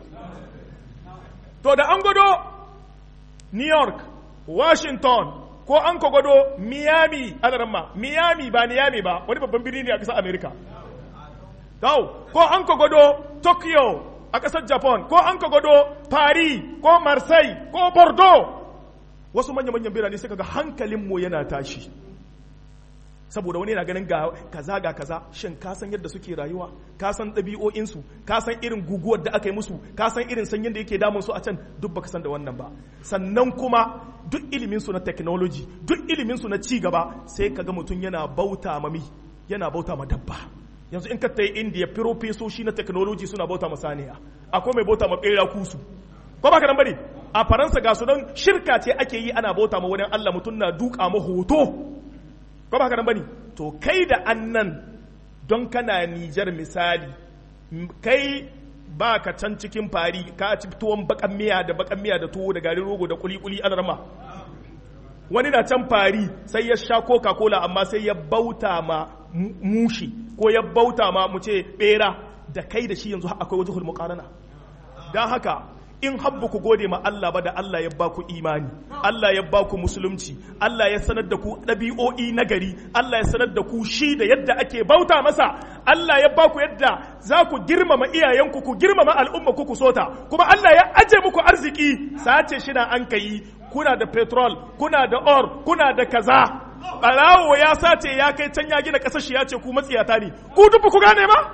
to da an gado New York Washington ko an ka gwado Miami alaramma Miami ba Miami ba wani babban birni ne a ƙasar America Tau, ko an ka gwado Tokyo a ƙasar Japan ko an ka gwado Paris ko Marseille ko Bordeaux wasu manya-manyan birane sai kaga hankalinmu yana tashi saboda wani yana ganin ga kaza ga kaza shin ka san yadda suke rayuwa ka san ɗabi'o'insu ka san irin guguwar da aka yi musu ka san irin sanyin da yake damun su a can duk baka san da wannan ba sannan kuma duk ilimin su na technology duk ilimin su na ci gaba sai kaga mutum yana bauta mami yana bauta ma dabba yanzu in ka tayi India profesoshi na technology suna bauta ma saniya akwai mai bauta ma bera kusu ko ba ka nan bane a Faransa ga su nan shirka ce ake yi ana bauta ma wani Allah mutum na duka ma hoto ko ba haka nan bane to kai da annan don kana Nijar misali kai ba ka can cikin fari ka ci tuwon bakan miya da bakan miya da tuwo da garin rogo da kuli-kuli alarma wani na can fari sai ya sha coca-cola amma sai ya bauta ma mushi ko ya bauta ma mu ce bera da kai da shi yanzu akwai wajhul muqarana dan haka in habbu ku gode ma Allah ba da Allah ya ba ku imani Allah ya ba ku musulunci Allah ya sanar da ku ɗabi'o'i na gari Allah ya sanar da ku shi da yadda ake bauta masa Allah ya ba ku yadda za ku girmama iyayenku ku girmama al'umma ku ku sota kuma Allah ya aje muku arziki sace shi na an kai kuna da petrol kuna da or kuna da kaza barawo ya sace ya kai can ya gina kasar shi ya ce ku matsiyata ne ku duk ku gane ma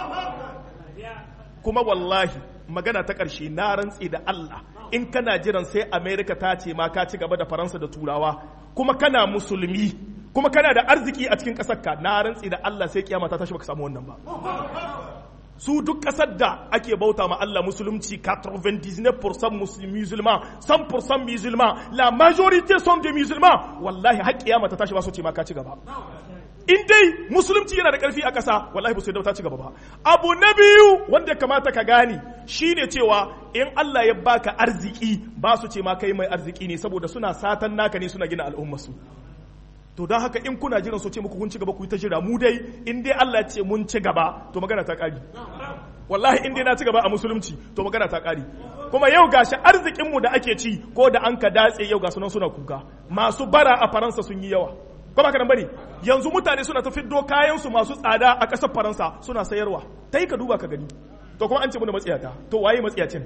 kuma wallahi magana ta ƙarshe na rantsi da Allah in kana jiran sai America ta ce ma ka ci gaba da Faransa da Turawa kuma kana musulmi kuma kana da arziki a cikin ƙasar ka na rantsi da Allah sai kiyama ta tashi baka samu wannan ba su duk ƙasar da ake bauta ma Allah musulunci ninety-nine percent musulman one hundred percent musulman la majorité sont des musulmans wallahi har kiyama ta tashi ba su ce ma ka ci gaba in dai musulunci yana da ƙarfi a ƙasa wallahi ba su ta ci gaba ba abu na biyu wanda ya kamata ka gane shine cewa in Allah ya baka arziki ba su ce ma kai mai arziki ne saboda suna satan naka ne suna gina al'umma su to don haka in kuna jiran so ce muku kun ci gaba ku yi ta jira mu dai in dai Allah ya ce mun ci gaba to magana ta ƙari wallahi in dai na ci gaba a musulunci to magana ta ƙari kuma yau gashi arzikin mu da ake ci ko da an ka datse yau ga sunan suna kuka masu bara a Faransa sun yi yawa ko ba ka nan bane yanzu mutane suna ta fiddo kayan su masu tsada a ƙasar Faransa suna sayarwa tai ka duba ka gani to kuma an ce mu da matsiyata to waye matsiyacin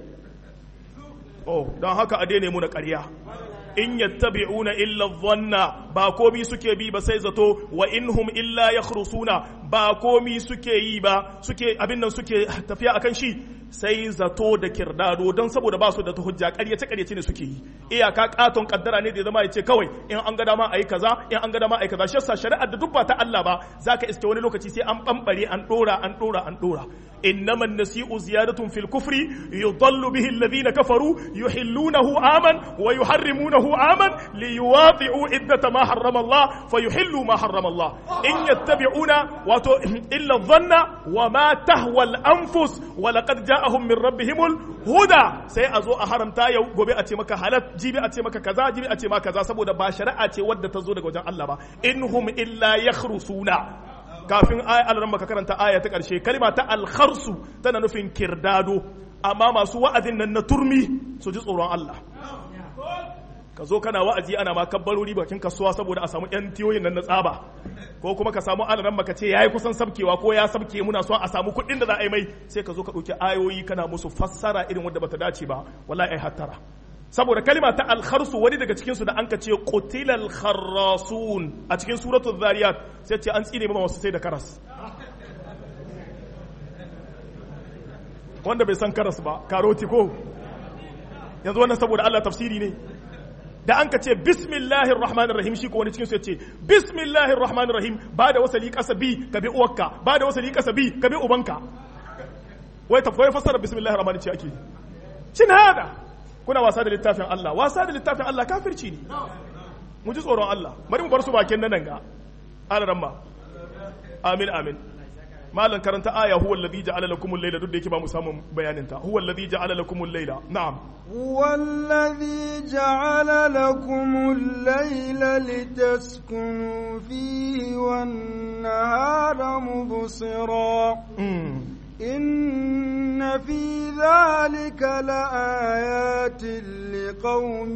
oh don haka a daina mu na ƙarya in yattabi'una illa dhanna ba komi suke bi ba sai zato wa inhum illa yakhrusuna ba komi suke yi ba suke abin nan suke tafiya akan shi sai zato da kirdado don saboda ba su da hujja ƙaryace ƙaryace ne suke yi iyaka katon kaddara ne da zama ya ce kawai in an ga dama ayi kaza in an ga dama ayi kaza shi yasa shari'ar da duk ba ta Allah ba zaka iske wani lokaci sai an bambare an dora an dora an dora إنما النسيء زيادة في الكفر يضل به الذين كفروا يحلونه عاما ويحرمونه عاما ليواطئوا عدة ما حرم الله فيحلوا ما حرم الله إن يتبعون إلا الظن وما تهوى الأنفس ولقد جاءهم من ربهم الهدى سيأزو أحرم تايو gobe a ce maka halat jibi a ce maka kaza jibi a ce maka kaza saboda ba shari'a ce wadda ta zo daga wajen Allah ba inhum illa yakhrusuna kafin alaran maka karanta aya ta ƙarshe kalima ta alkharsu tana nufin kirdado amma masu wa'azin nan na turmi su ji tsoron Allah ka zo kana wa'azi ana ma kabbarori bakin kasuwa saboda a samu yan tiyoyin nan na tsaba ko kuma ka samu alaran maka ce yayi kusan sabkewa ko ya sabke muna so a samu kuɗin da za a yi mai sai ka zo ka ɗauki ayoyi kana musu fassara irin wanda bata dace ba wallahi ai hattara saboda kalima ta alkharsu wani daga cikinsu da an ka ce qutilal kharrasun a cikin suratul zariyat sai ce an tsine ma wasu sai da karas wanda bai san karas ba karoti ko yanzu wannan saboda Allah tafsiri ne da an ka ce bismillahir rahmanir rahim shi ko wani cikin su ya ce bismillahir rahmanir rahim ba da wasali kasabi ka bi uwarka ba da wasali kasabi ka bi ubanka wai tafsir fasara bismillahir rahmanir ce ake shin hada kuna wasa da littafin Allah wasa da littafin Allah kafirci ne mu ji tsoron Allah bari mu bar su bakin nan ga alaramma amin amin malan karanta aya huwa alladhi ja'ala lakum al-layla duk da yake ba mu samu bayanin ta huwa alladhi ja'ala lakum al-layla na'am huwa alladhi ja'ala lakum al-layla litaskunu fihi wan-nahara mubsira إن في ذلك لآيات لقوم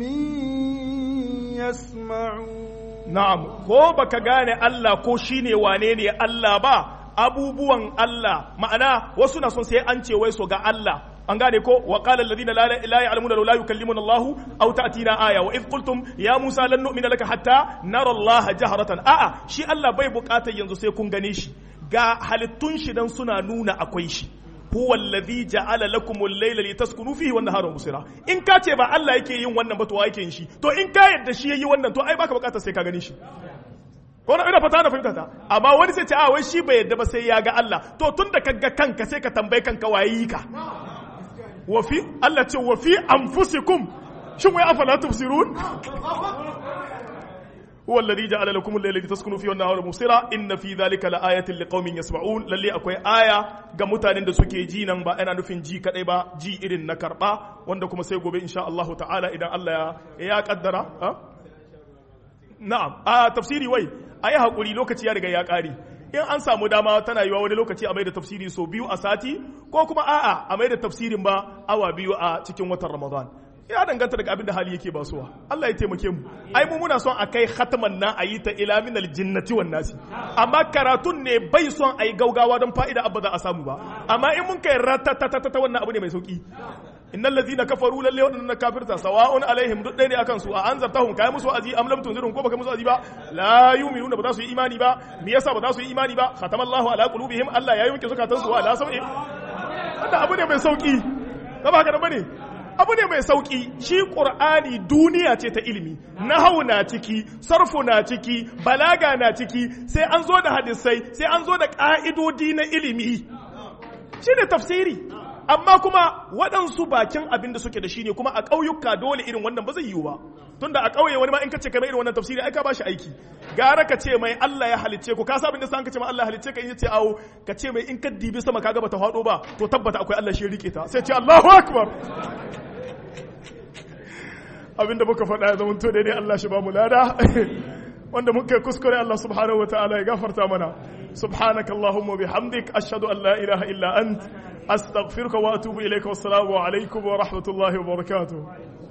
يسمعون نعم ko baka gane Allah ko shine wane ne Allah ba abubuwan Allah ma'ana wasu na son sai an ce wai so ga Allah an gane ko wa qala alladhina la ya'lamuna la yukallimuna Allah aw ta'tina aya wa id qultum ya Musa lan nu'mina laka hatta nara Allah jahratan a'a shi Allah bai bukatar yanzu sai kun gane shi ga halittun shi dan suna nuna akwai shi huwa alladhi ja'ala lakum al-layla litaskunu fihi wan nahara musira in ka ce ba Allah yake yin wannan ba to wa yake yin shi to in ka yadda shi yayi wannan to ai baka bukatar sai ka gani shi ko na ina fata na fahimta ta amma wani sai ce a wai shi bai yadda ba sai ya ga Allah to tunda ka ga kanka sai ka tambaye kanka waye ka wa fi Allah ce wa fi anfusikum shin wai afala tubsirun هو الذي جعل لكم الليل لتسكنوا فيه والنهار مبصرا إن في ذلك لآية لقوم يسمعون للي أكوي آية ga mutanen da suke ji nan ba ana nufin ji kadai ba ji irin na karba wanda kuma sai gobe insha Allah ta'ala idan Allah ya ya kaddara na'am a tafsiri wai ayi hakuri lokaci ya riga ya kare in an samu dama tana yiwa wani lokaci a mai da tafsiri so biyu a sati ko kuma a'a a mai da tafsirin ba awa biyu a cikin watan Ramadan ya danganta daga abin da hali yake basuwa Allah ya taimake mu ai mu muna son akai khataman na ayi ta ila min aljinnati wan nasi amma karatun ne bai son ayi gaugawa don fa'ida abba za a samu ba amma in mun kai ratatatata wannan abu ne mai sauki innal ladhina kafaru lalle wadannan kafirta sawa'un alaihim duk dai ne akan su a anzartahum kai musu azi am lam tunzirhum ko baka musu azi ba la yu'minuna ba za su yi imani ba me yasa ba za su yi imani ba khatamallahu ala qulubihim Allah ya yi muke zukatan su ala sau'i wannan abu ne mai sauki ba haka da bane abu ne mai sauki shi qur'ani duniya ce ta ilimi nahwu na ciki sarfu na ciki balaga na ciki sai an zo da hadisai sai an zo da ka'idodi na ilimi shine tafsiri amma kuma waɗansu bakin abin da suke da shi ne kuma a ƙauyuka dole irin wannan ba zai yiwu ba tunda a ƙauye wani ma in ka ce kamar irin wannan tafsiri ai ka ba shi aiki gara ka ce mai Allah ya halicce ku ka sa abin da san ka ce mai Allah ya halicce ka in ce awo ka ce mai in ka dibi sama kaga bata hado ba to tabbata akwai Allah shi rike ta sai ce Allahu akbar abinda muka faɗa ya zama to daidai Allah shi ba mu lada wanda muka kuskure Allah subhanahu wa ta'ala ya gafarta mana subhanakallahumma bihamdik ashhadu an la ilaha illa ant astaghfiruka wa atubu ilayka wassalamu alaikum wa rahmatullahi wa barakatuh